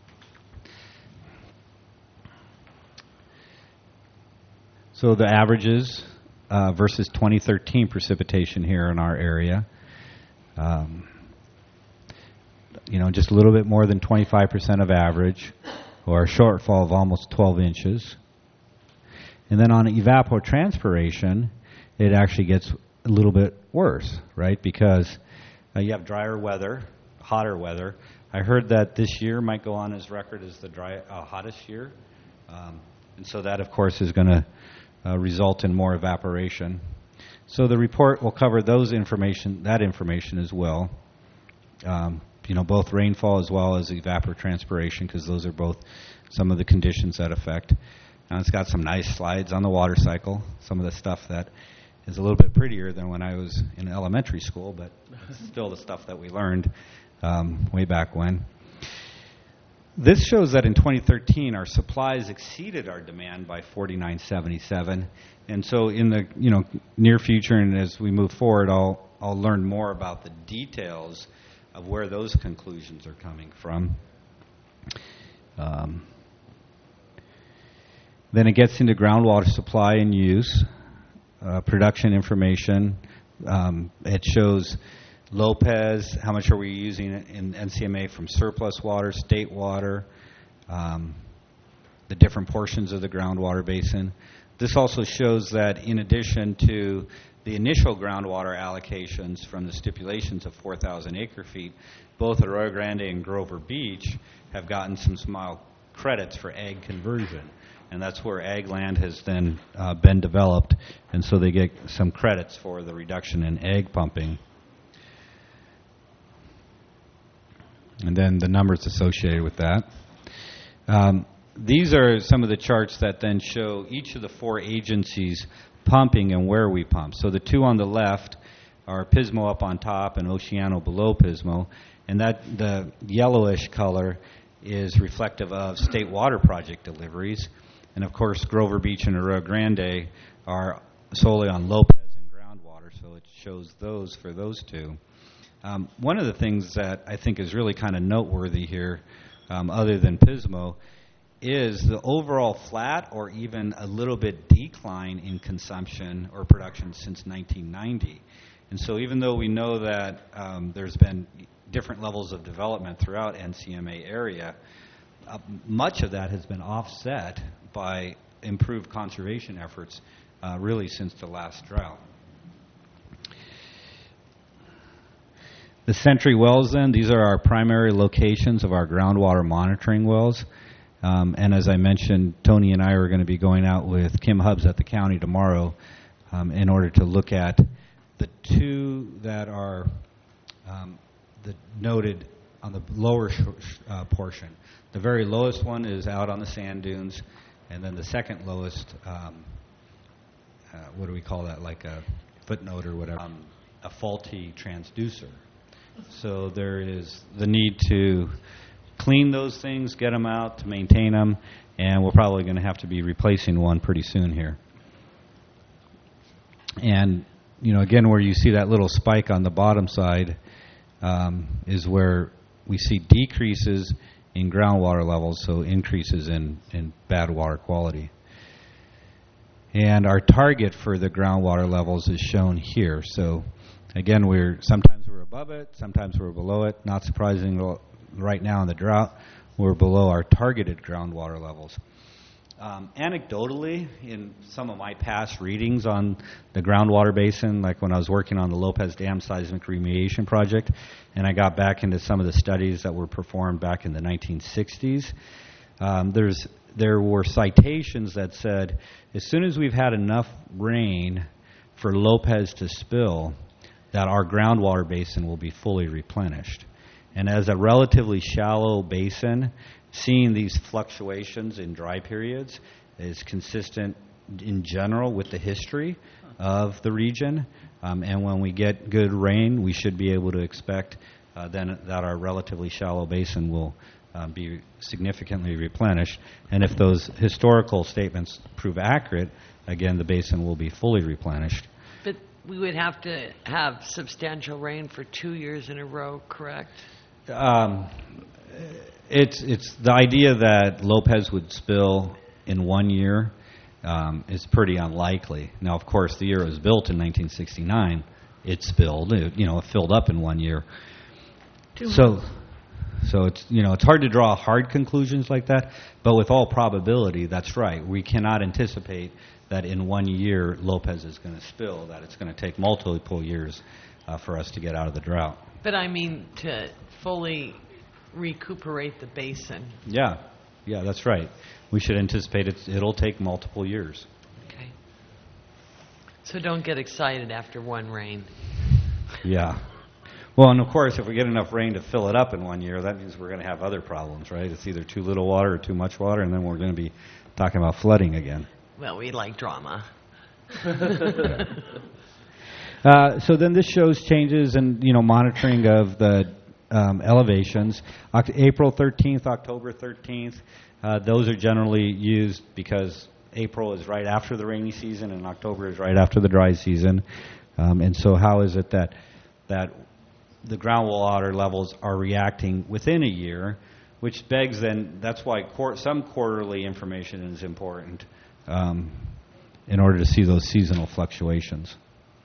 So the averages uh, versus twenty thirteen precipitation here in our area. Um, you know, just a little bit more than twenty-five percent of average, or a shortfall of almost twelve inches. And then on evapotranspiration, it actually gets a little bit worse, right? Because uh, you have drier weather hotter weather. I heard that this year might go on as record as the dry, uh, hottest year. Um, and so that, of course, is going to uh, result in more evaporation. So the report will cover those information, that information as well. Um, you know, both rainfall as well as evapotranspiration, because those are both some of the conditions that affect. And it's got some nice slides on the water cycle, some of the stuff that is a little bit prettier than when I was in elementary school, but it's still the stuff that we learned um, way back when. This shows that in twenty thirteen, our supplies exceeded our demand by forty-nine seventy-seven. And so in the you know near future and as we move forward, I'll, I'll learn more about the details of where those conclusions are coming from. Um, then it gets into groundwater supply and use, uh, production information. Um, it shows Lopez, how much are we using in N C M A from surplus water, state water, um, the different portions of the groundwater basin. This also shows that in addition to the initial groundwater allocations from the stipulations of four thousand acre feet, both Arroyo Grande and Grover Beach have gotten some small credits for ag conversion. And that's where ag land has then uh, been developed, and so they get some credits for the reduction in ag pumping. And then the numbers associated with that. Um, these are some of the charts that then show each of the four agencies pumping and where we pump. So the two on the left are Pismo up on top and Oceano below Pismo, and that the yellowish color is reflective of state water project deliveries. And of course, Grover Beach and Arroyo Grande are solely on Lopez and groundwater, so it shows those for those two. Um, one of the things that I think is really kind of noteworthy here, um, other than Pismo, is the overall flat or even a little bit decline in consumption or production since nineteen ninety. And so even though we know that um, there's been different levels of development throughout N C M A area, uh, much of that has been offset by improved conservation efforts uh, really since the last drought. The Century wells then, these are our primary locations of our groundwater monitoring wells. Um, and as I mentioned, Tony and I are going to be going out with Kim Hubbs at the county tomorrow um, in order to look at the two that are um, the noted on the lower sh- uh, portion. The very lowest one is out on the sand dunes, and then the second lowest, um, uh, what do we call that, like a footnote or whatever, um, a faulty transducer. So there is the need to clean those things, get them out, to maintain them, and we're probably going to have to be replacing one pretty soon here. And, you know, again, where you see that little spike on the bottom side um, is where we see decreases in groundwater levels, so increases in, in bad water quality. And our target for the groundwater levels is shown here. So, again, we're sometimes we're above it, sometimes we're below it. Not surprising, right now in the drought, we're below our targeted groundwater levels. Um, anecdotally, in some of my past readings on the groundwater basin, like when I was working on the Lopez Dam seismic remediation project, and I got back into some of the studies that were performed back in the nineteen sixties, um, there's there were citations that said, as soon as we've had enough rain for Lopez to spill, that our groundwater basin will be fully replenished. And as a relatively shallow basin, seeing these fluctuations in dry periods is consistent in general with the history of the region. Um, and when we get good rain, we should be able to expect uh, then that our relatively shallow basin will uh, be significantly replenished. And if those historical statements prove accurate, again, the basin will be fully replenished. But we would have to have substantial rain for two years in a row, correct? Um, it's it's the idea that Lopez would spill in one year um, is pretty unlikely. Now, of course, the year it was built in nineteen sixty-nine, it spilled. It, you know, it filled up in one year. Two so, months. so it's you know it's hard to draw hard conclusions like that. But with all probability, that's right. We cannot anticipate that in one year Lopez is going to spill, that it's going to take multiple years uh, for us to get out of the drought. But I mean, to fully recuperate the basin. Yeah, yeah, that's right. We should anticipate it's, it'll take multiple years. Okay. So don't get excited after one rain. Yeah. Well, and of course, if we get enough rain to fill it up in one year, that means we're going to have other problems, right? It's either too little water or too much water, and then we're going to be talking about flooding again. Well, we like drama. uh, so then this shows changes in, you know, monitoring of the um, elevations. Oct- April thirteenth, October thirteenth, uh, those are generally used because April is right after the rainy season and October is right after the dry season. Um, and so how is it that that the groundwater levels are reacting within a year, which begs then, that's why quar- some quarterly information is important um, in order to see those seasonal fluctuations.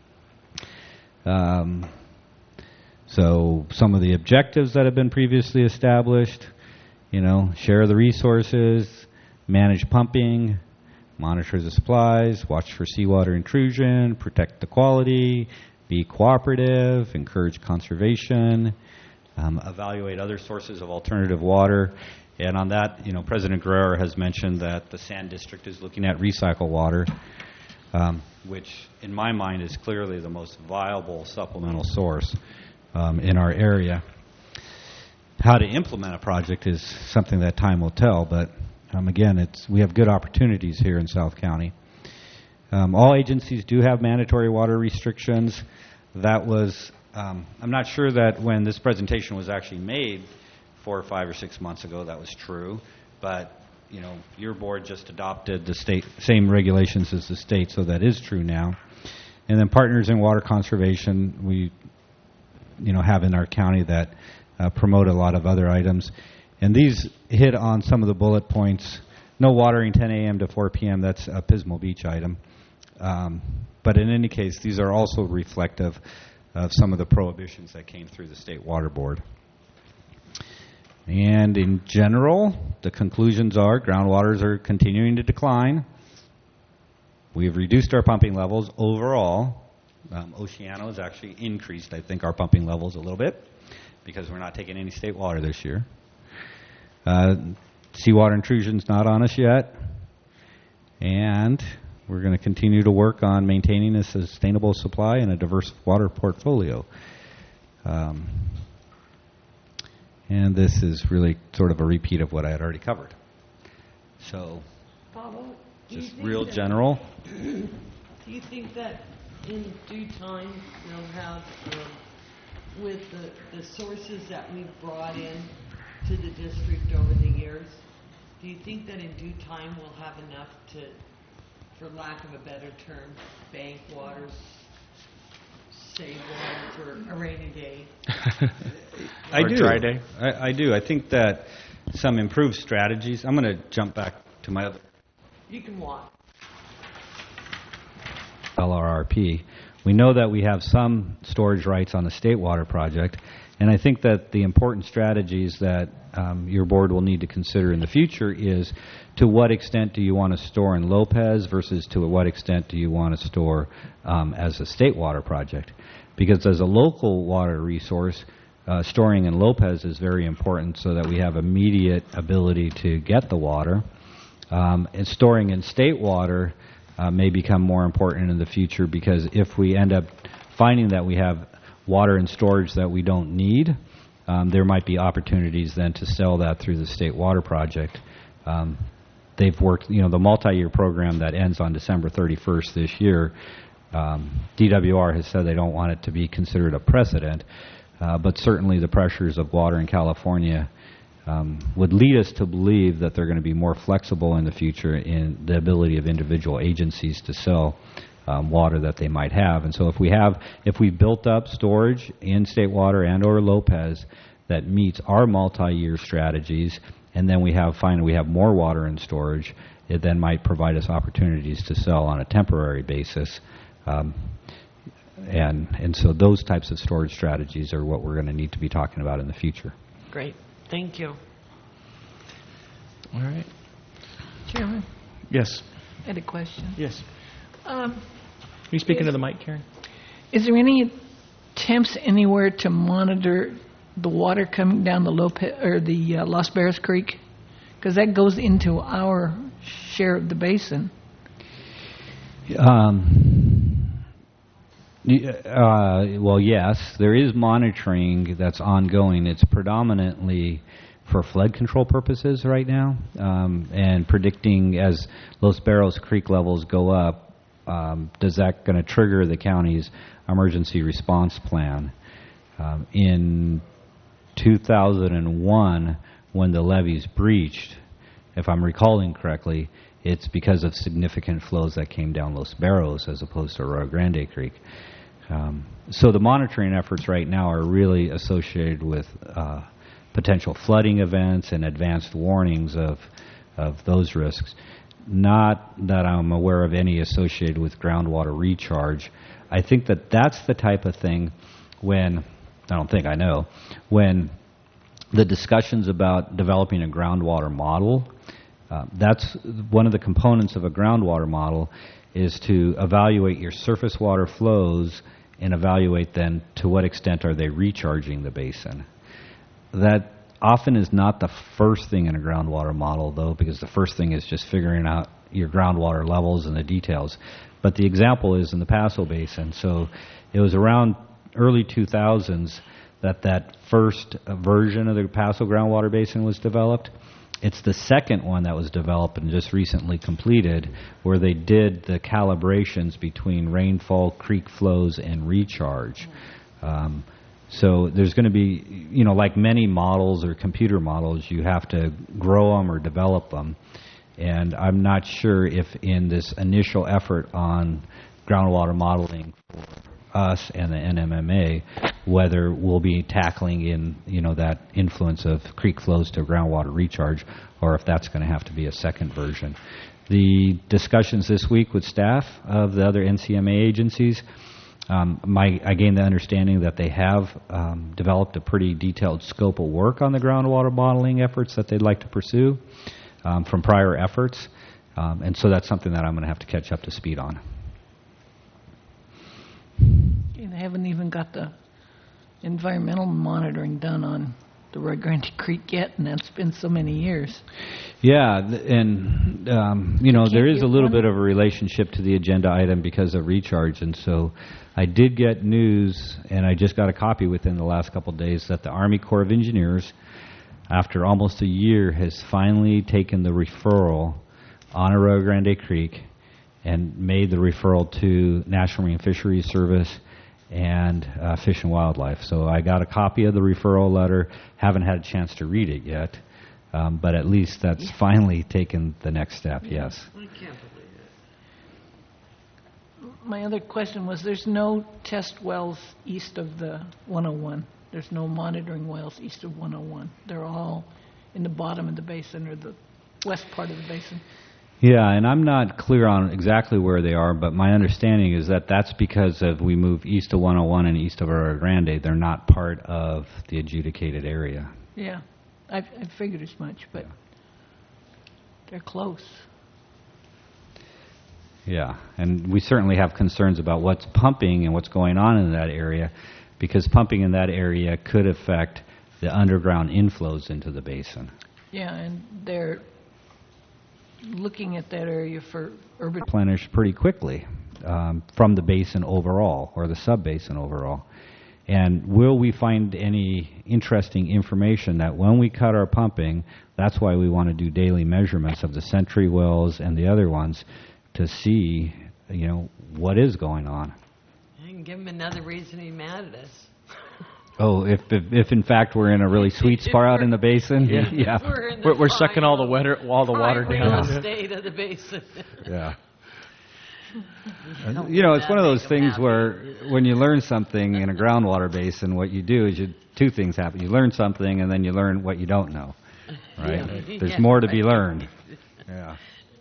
Um, so some of the objectives that have been previously established, you know, share the resources, manage pumping, monitor the supplies, watch for seawater intrusion, protect the quality, be cooperative, encourage conservation, um, evaluate other sources of alternative water. And on that, you know, President Guerrero has mentioned that the Sand District is looking at recycled water, um, which in my mind is clearly the most viable supplemental source um, in our area. How to implement a project is something that time will tell, but um, again, it's we have good opportunities here in South County. Um, all agencies do have mandatory water restrictions. That was, um, I'm not sure that when this presentation was actually made four or five or six months ago that was true, but, you know, your board just adopted the state, same regulations as the state, so that is true now. And then partners in water conservation, we, you know, have in our county that uh, promote a lot of other items. And these hit on some of the bullet points. No watering ten a.m. to four p.m., that's a Pismo Beach item. Um, but in any case, these are also reflective of some of the prohibitions that came through the State Water Board. And in general, the conclusions are groundwaters are continuing to decline. We've reduced our pumping levels overall. Um, Oceano has actually increased, I think, our pumping levels a little bit because we're not taking any state water this year. Uh, seawater intrusion's not on us yet. And we're going to continue to work on maintaining a sustainable supply and a diverse water portfolio. Um, and this is really sort of a repeat of what I had already covered. So, Pablo, do you just think real that- general. Do you think that in due time we'll have, um, with the, the sources that we've brought in to the district over the years, do you think that in due time we'll have enough to, for lack of a better term, bank water, save water for a rainy day? I Or do. dry day. I, I do. I think that some improved strategies. I'm going to jump back to my other You can walk. L R R P. We know that we have some storage rights on the state water project, and I think that the important strategies that um, your board will need to consider in the future is to what extent do you want to store in Lopez versus to what extent do you want to store um, as a state water project. Because as a local water resource, uh, storing in Lopez is very important so that we have immediate ability to get the water. Um, and storing in state water uh, may become more important in the future because if we end up finding that we have water in storage that we don't need, um, there might be opportunities then to sell that through the state water project. Um, they've worked, you know, the multi-year program that ends on December thirty-first this year, um, D W R has said they don't want it to be considered a precedent, uh, but certainly the pressures of water in California Um, would lead us to believe that they're going to be more flexible in the future in the ability of individual agencies to sell um, water that they might have. And so if we have, if we built up storage in state water and or Lopez that meets our multi-year strategies, and then we have, finally we have more water in storage, it then might provide us opportunities to sell on a temporary basis. Um, and, and so those types of storage strategies are what we're going to need to be talking about in the future. Great. Thank you. All right. Chairman, Yes. I had a question. Yes. Um, Are you speaking to the mic, Karen? Is there any attempts anywhere to monitor the water coming down the Lopez, or the uh, Los Barros Creek? Because that goes into our share of the basin. Um, y- uh, well, yes, there is monitoring that's ongoing. It's predominantly for flood control purposes right now, um, and predicting as Los Barros Creek levels go up, um, does that going to trigger the county's emergency response plan? Um, in two thousand one, when the levees breached, if I'm recalling correctly, it's because of significant flows that came down Los Barros as opposed to Rio Grande Creek. Um, so the monitoring efforts right now are really associated with uh, potential flooding events and advanced warnings of of those risks. Not that I'm aware of any associated with groundwater recharge. I think that that's the type of thing when, I don't think I know, when the discussions about developing a groundwater model, uh, that's one of the components of a groundwater model, is to evaluate your surface water flows and evaluate then to what extent are they recharging the basin. That often is not the first thing in a groundwater model, though, because the first thing is just figuring out your groundwater levels and the details. But the example is in the Paso Basin. So it was around early two thousands that that first uh, version of the Paso groundwater basin was developed. It's the second one that was developed and just recently completed, where they did the calibrations between rainfall, creek flows, and recharge. Um, so there's going to be, you know, like many models or computer models, you have to grow them or develop them. And I'm not sure if in this initial effort on groundwater modeling for us and the N M M A, whether we'll be tackling in, you know, that influence of creek flows to groundwater recharge, or if that's going to have to be a second version. The discussions this week with staff of the other N C M A agencies, um, my, I gained the understanding that they have um, developed a pretty detailed scope of work on the groundwater modeling efforts that they'd like to pursue um, from prior efforts, um, and so that's something that I'm going to have to catch up to speed on. They haven't even got the environmental monitoring done on the Rio Grande Creek yet, and that's been so many years. Yeah, th- and um, you know, Can't there is you a little run- bit of a relationship to the agenda item because of recharge, and so I did get news, and I just got a copy within the last couple of days, that the Army Corps of Engineers, after almost a year, has finally taken the referral on a Rio Grande Creek and made the referral to National Marine Fisheries Service and uh, Fish and Wildlife. So I got a copy of the referral letter, haven't had a chance to read it yet, um, but at least that's finally taken the next step, yes. I can't believe it. My other question was, there's no test wells east of the one oh one. There's no monitoring wells east of one oh one. They're all in the bottom of the basin, or the west part of the basin. Yeah, and I'm not clear on exactly where they are, but my understanding is that that's because of we move east of one oh one and east of Rio Grande, they're not part of the adjudicated area. Yeah, I, I figured as much, but they're close. Yeah, and we certainly have concerns about what's pumping and what's going on in that area, because pumping in that area could affect the underground inflows into the basin. Yeah, and they're looking at that area for urban... Replenish pretty quickly um, from the basin overall, or the sub-basin overall. And will we find any interesting information that when we cut our pumping, that's why we want to do daily measurements of the Sentry wells and the other ones to see, you know, what is going on. And give them another reason to be mad at us. Oh, if, if if in fact we're in a really sweet spot out in the basin, Yeah. yeah, We're, in the We're, we're sucking all the prime- water, all the water prime down. real estate of the basin. yeah. You know, it's one of those Make 'em things happy. where when you learn something in a groundwater basin, what you do is you two things happen. You learn something, and then you learn what you don't know. Right? Yeah. There's Yeah, more to be right. learned. Yeah.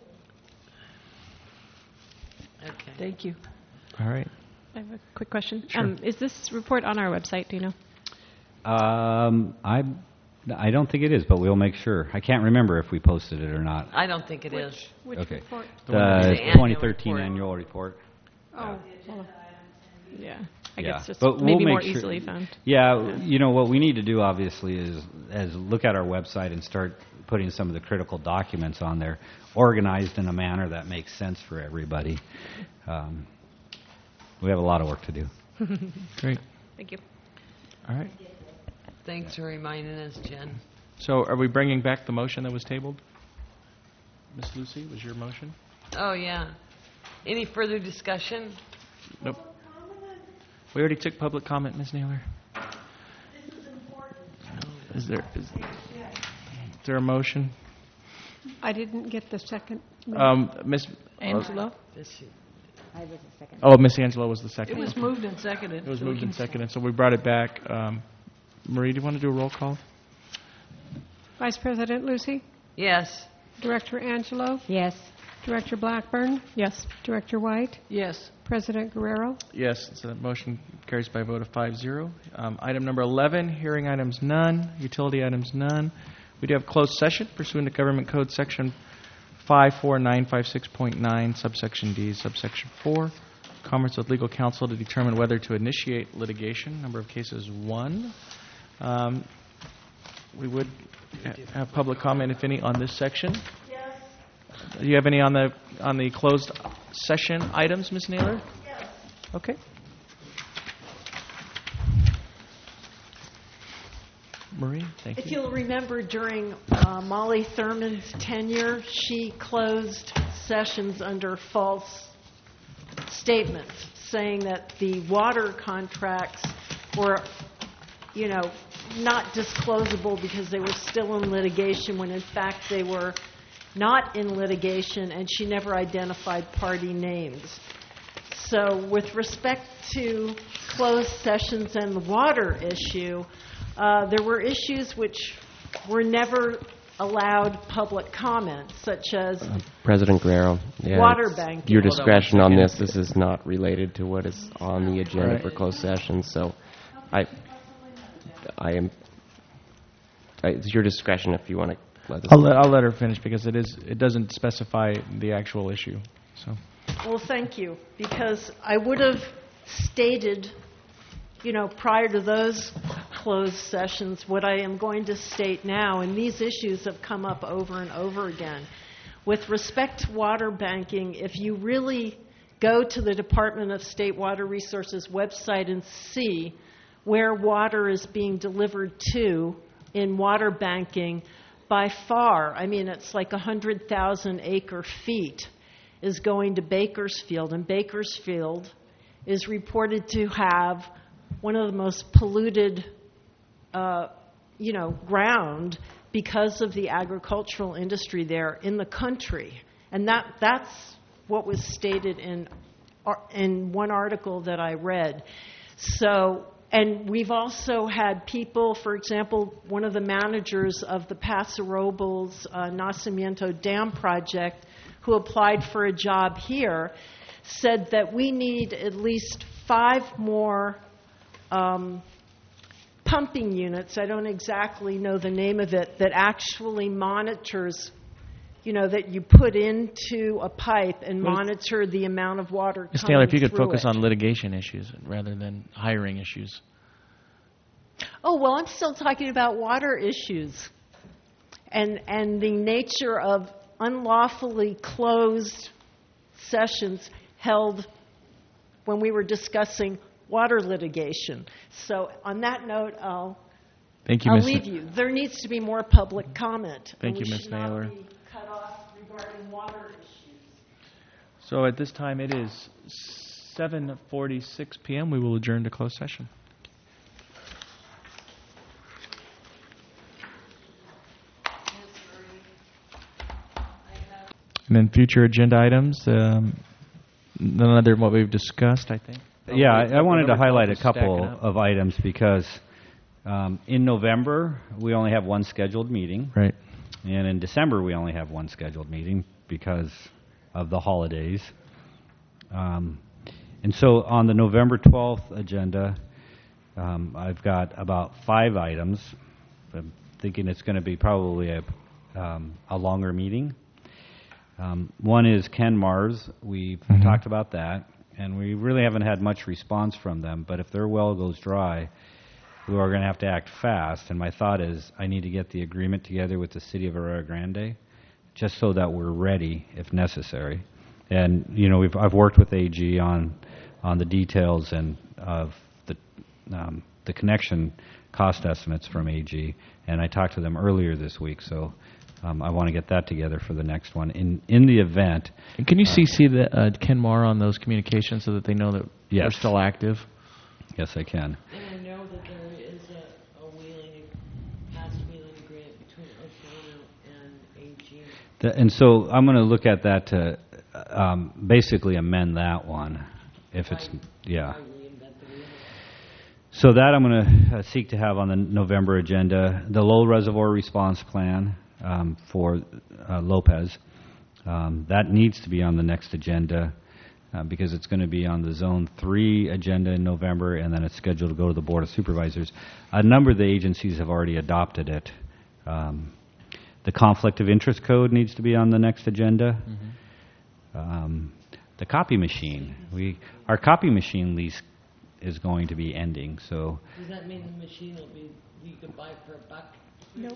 Okay. Thank you. All right. I have a quick question. Sure. Um, is this report on our website, do you know? Um, I I don't think it is, but we'll make sure. I can't remember if we posted it or not. I don't think it is. Which Okay. report? The one- The The annual twenty thirteen report. annual report. Oh, well, yeah. I Yeah. guess just But we'll maybe make more sure- easily found. Yeah, you know, what we need to do, obviously, is, is look at our website and start putting some of the critical documents on there, organized in a manner that makes sense for everybody. Um, we have a lot of work to do. Great. Thank you. All right. Thanks for reminding us, Jen. So are we bringing back the motion that was tabled? Miss Lucy, was your motion? Oh, yeah. Any further discussion? Nope. We already took public comment, Miz Naylor. Is there, is, is there a motion? I didn't get the second. Um, Miss Angelo? I was a second. Oh, Miss Angela was the second. It was moved and seconded. It was so we moved and can- seconded, so we brought it back. Um, Marie, do you want to do a roll call? Vice President Lucy? Yes. Director Angelo? Yes. Director Blackburn? Yes. Director White? Yes. President Guerrero? Yes, so that motion carries by a vote of five zero. Um, item number eleven, hearing items none, utility items none. We do have closed session pursuant to Government Code Section five four nine five six point nine, subsection D, subsection four. Conference with legal counsel to determine whether to initiate litigation. Number of cases, one. Um, we would ha- have public comment, if any, on this section. Yes. Do you have any on the on the closed session items, Miz Naylor? Yes. Okay. Marie, thank If you. you'll remember, during uh, Molly Thurman's tenure, she closed sessions under false statements, saying that the water contracts were, you know, not disclosable because they were still in litigation, when in fact they were not in litigation, and she never identified party names. So with respect to closed sessions and the water issue, uh, there were issues which were never allowed public comment, such as President Guerrero, yeah, Water it's banking. your Hold on one discretion on second. this. This is not related to what is on the agenda Right. for closed session, so I, I am, I- it's your discretion if you want to let us. I'll let, I'll let her finish because it is it doesn't specify the actual issue. So Well, thank you, because I would have stated, you know, prior to those closed sessions, what I am going to state now, and these issues have come up over and over again. With respect to water banking, if you really go to the Department of State Water Resources website and see where water is being delivered to in water banking, by far, I mean, it's like one hundred thousand acre feet is going to Bakersfield, and Bakersfield is reported to have one of the most polluted, uh, you know, ground because of the agricultural industry there in the country. And that that's what was stated in ar- in one article that I read. So, and we've also had people, for example, one of the managers of the Paso Robles uh, Nacimiento Dam project, who applied for a job here, said that we need at least five more um, pumping units. I don't exactly know the name of it, that actually monitors, you know, that you put into a pipe and Well, monitor the amount of water Miz coming Taylor, if you could through focus it. on litigation issues rather than hiring issues. Oh, well, I'm still talking about water issues and and the nature of unlawfully closed sessions held when we were discussing water litigation. So on that note, I'll, Thank you, I'll Miz leave you. There needs to be more public comment. Thank and you, we Miz should not Naylor. be cut off regarding water issues. So at this time, it is seven forty-six p.m. We will adjourn to closed session. And then future agenda items, um, none other than what we've discussed, I think. Yeah, I, I wanted to Number highlight twelve a is stacking couple up. of items because um, in November, we only have one scheduled meeting. Right. And in December, we only have one scheduled meeting because of the holidays. Um, and so on the November twelfth agenda, um, I've got about five items. Um, thinking it's going to be probably a, um, a longer meeting. Um, one is Ken Mars. We've Mhm. talked about that, and we really haven't had much response from them. But if their well goes dry, we are going to have to act fast. And my thought is I need to get the agreement together with the city of Arroyo Grande, just so that we're ready if necessary. And, you know, we've, I've worked with A G on, on the details and of the, um, the connection cost estimates from A G, and I talked to them earlier this week, so um, I want to get that together for the next one. In in the event... And can you uh, C C the, uh, Ken Marr on those communications so that they know that Yes. they're still active? Yes, I can. And I know that there is a, a wheeling, past wheeling agreement between Oceano and A G. The, and so I'm going to look at that to um, basically amend that one, if it's... Yeah. So that I'm going to uh, seek to have on the November agenda. The low reservoir response plan um, for uh, Lopez, um, that needs to be on the next agenda uh, because it's going to be on the Zone three agenda in November, and then it's scheduled to go to the Board of Supervisors. A number of the agencies have already adopted it. Um, the conflict of interest code needs to be on the next agenda. Mm-hmm. Um, the copy machine. We Our copy machine lease is going to be ending, so... Does that mean the machine will be, you can buy for a buck? Nope.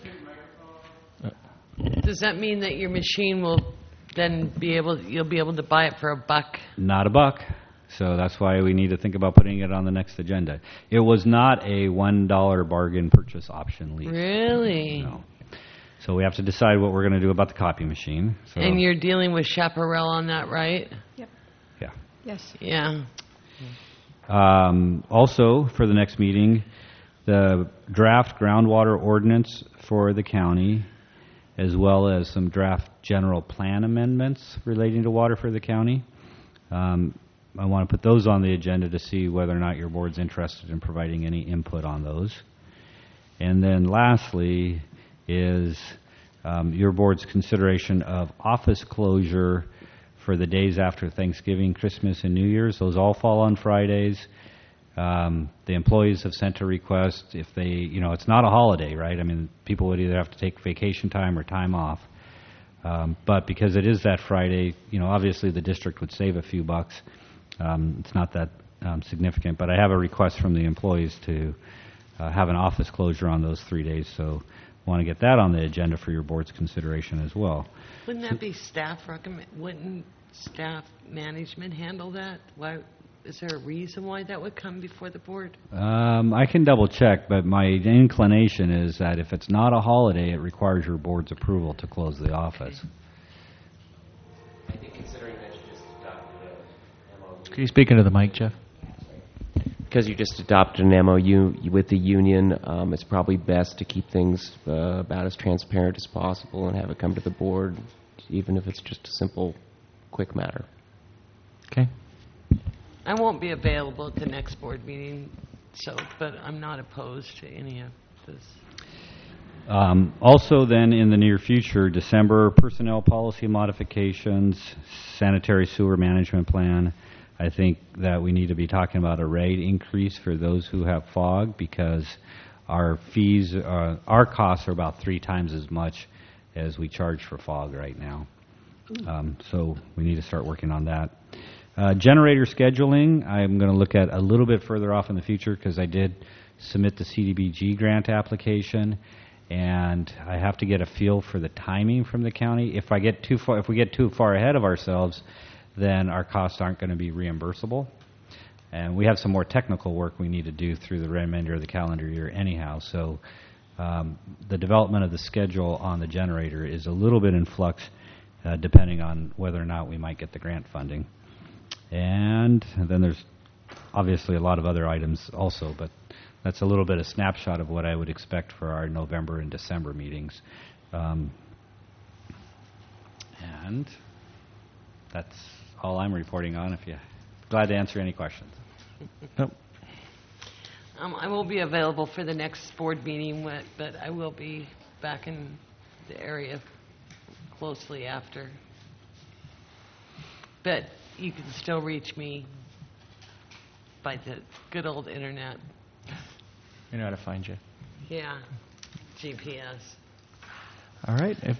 Does that mean that your machine will then be able, you'll be able to buy it for a buck? Not a buck. So that's why we need to think about putting it on the next agenda. It was not a one dollar bargain purchase option lease. Really? No. So we have to decide what we're going to do about the copy machine. So And you're dealing with Chaparral on that, right? Yep. Yeah. Yes. Yeah. Um, also, for the next meeting, the draft groundwater ordinance for the county, as well as some draft general plan amendments relating to water for the county. Um, I want to put those on the agenda to see whether or not your board's interested in providing any input on those. And then lastly is um, your board's consideration of office closure for the days after Thanksgiving, Christmas, and New Year's. Those all fall on Fridays. Um, the employees have sent a request if they, you know, it's not a holiday, right? I mean, people would either have to take vacation time or time off. Um, but because it is that Friday, you know, obviously the district would save a few bucks. Um, it's not that um, significant, but I have a request from the employees to uh, have an office closure on those three days. So I want to get that on the agenda for your board's consideration as well. Wouldn't that be staff recommend, wouldn't staff management handle that? Why, is there a reason why that would come before the board? Um, I can double check, but my inclination is that if it's not a holiday, it requires your board's approval to close the office. I think considering that you just adopted a M O U. Could you speak into the mic, Jeff? Because you just adopted an M O U with the union, um, it's probably best to keep things uh, about as transparent as possible and have it come to the board, even if it's just a simple, quick matter. Okay. I won't be available at the next board meeting, so, but I'm not opposed to any of this. Um, also then in the near future, December personnel policy modifications, sanitary sewer management plan. I think that we need to be talking about a rate increase for those who have fog because our fees, uh, our costs are about three times as much as we charge for fog right now. Um, so we need to start working on that. Uh, generator scheduling, I'm going to look at a little bit further off in the future because I did submit the C D B G grant application, and I have to get a feel for the timing from the county. If I get too far, if we get too far ahead of ourselves, then our costs aren't going to be reimbursable. And we have some more technical work we need to do through the remainder of the calendar year anyhow. So um, the development of the schedule on the generator is a little bit in flux uh, depending on whether or not we might get the grant funding. And then there's obviously a lot of other items also, but that's a little bit of snapshot of what I would expect for our November and December meetings. Um, and that's all I'm reporting on. If you glad to answer any questions. Nope. Um, I will be available for the next board meeting, but but I will be back in the area closely after. But you can still reach me by the good old internet. You know how to find you. Yeah. G P S. All right. If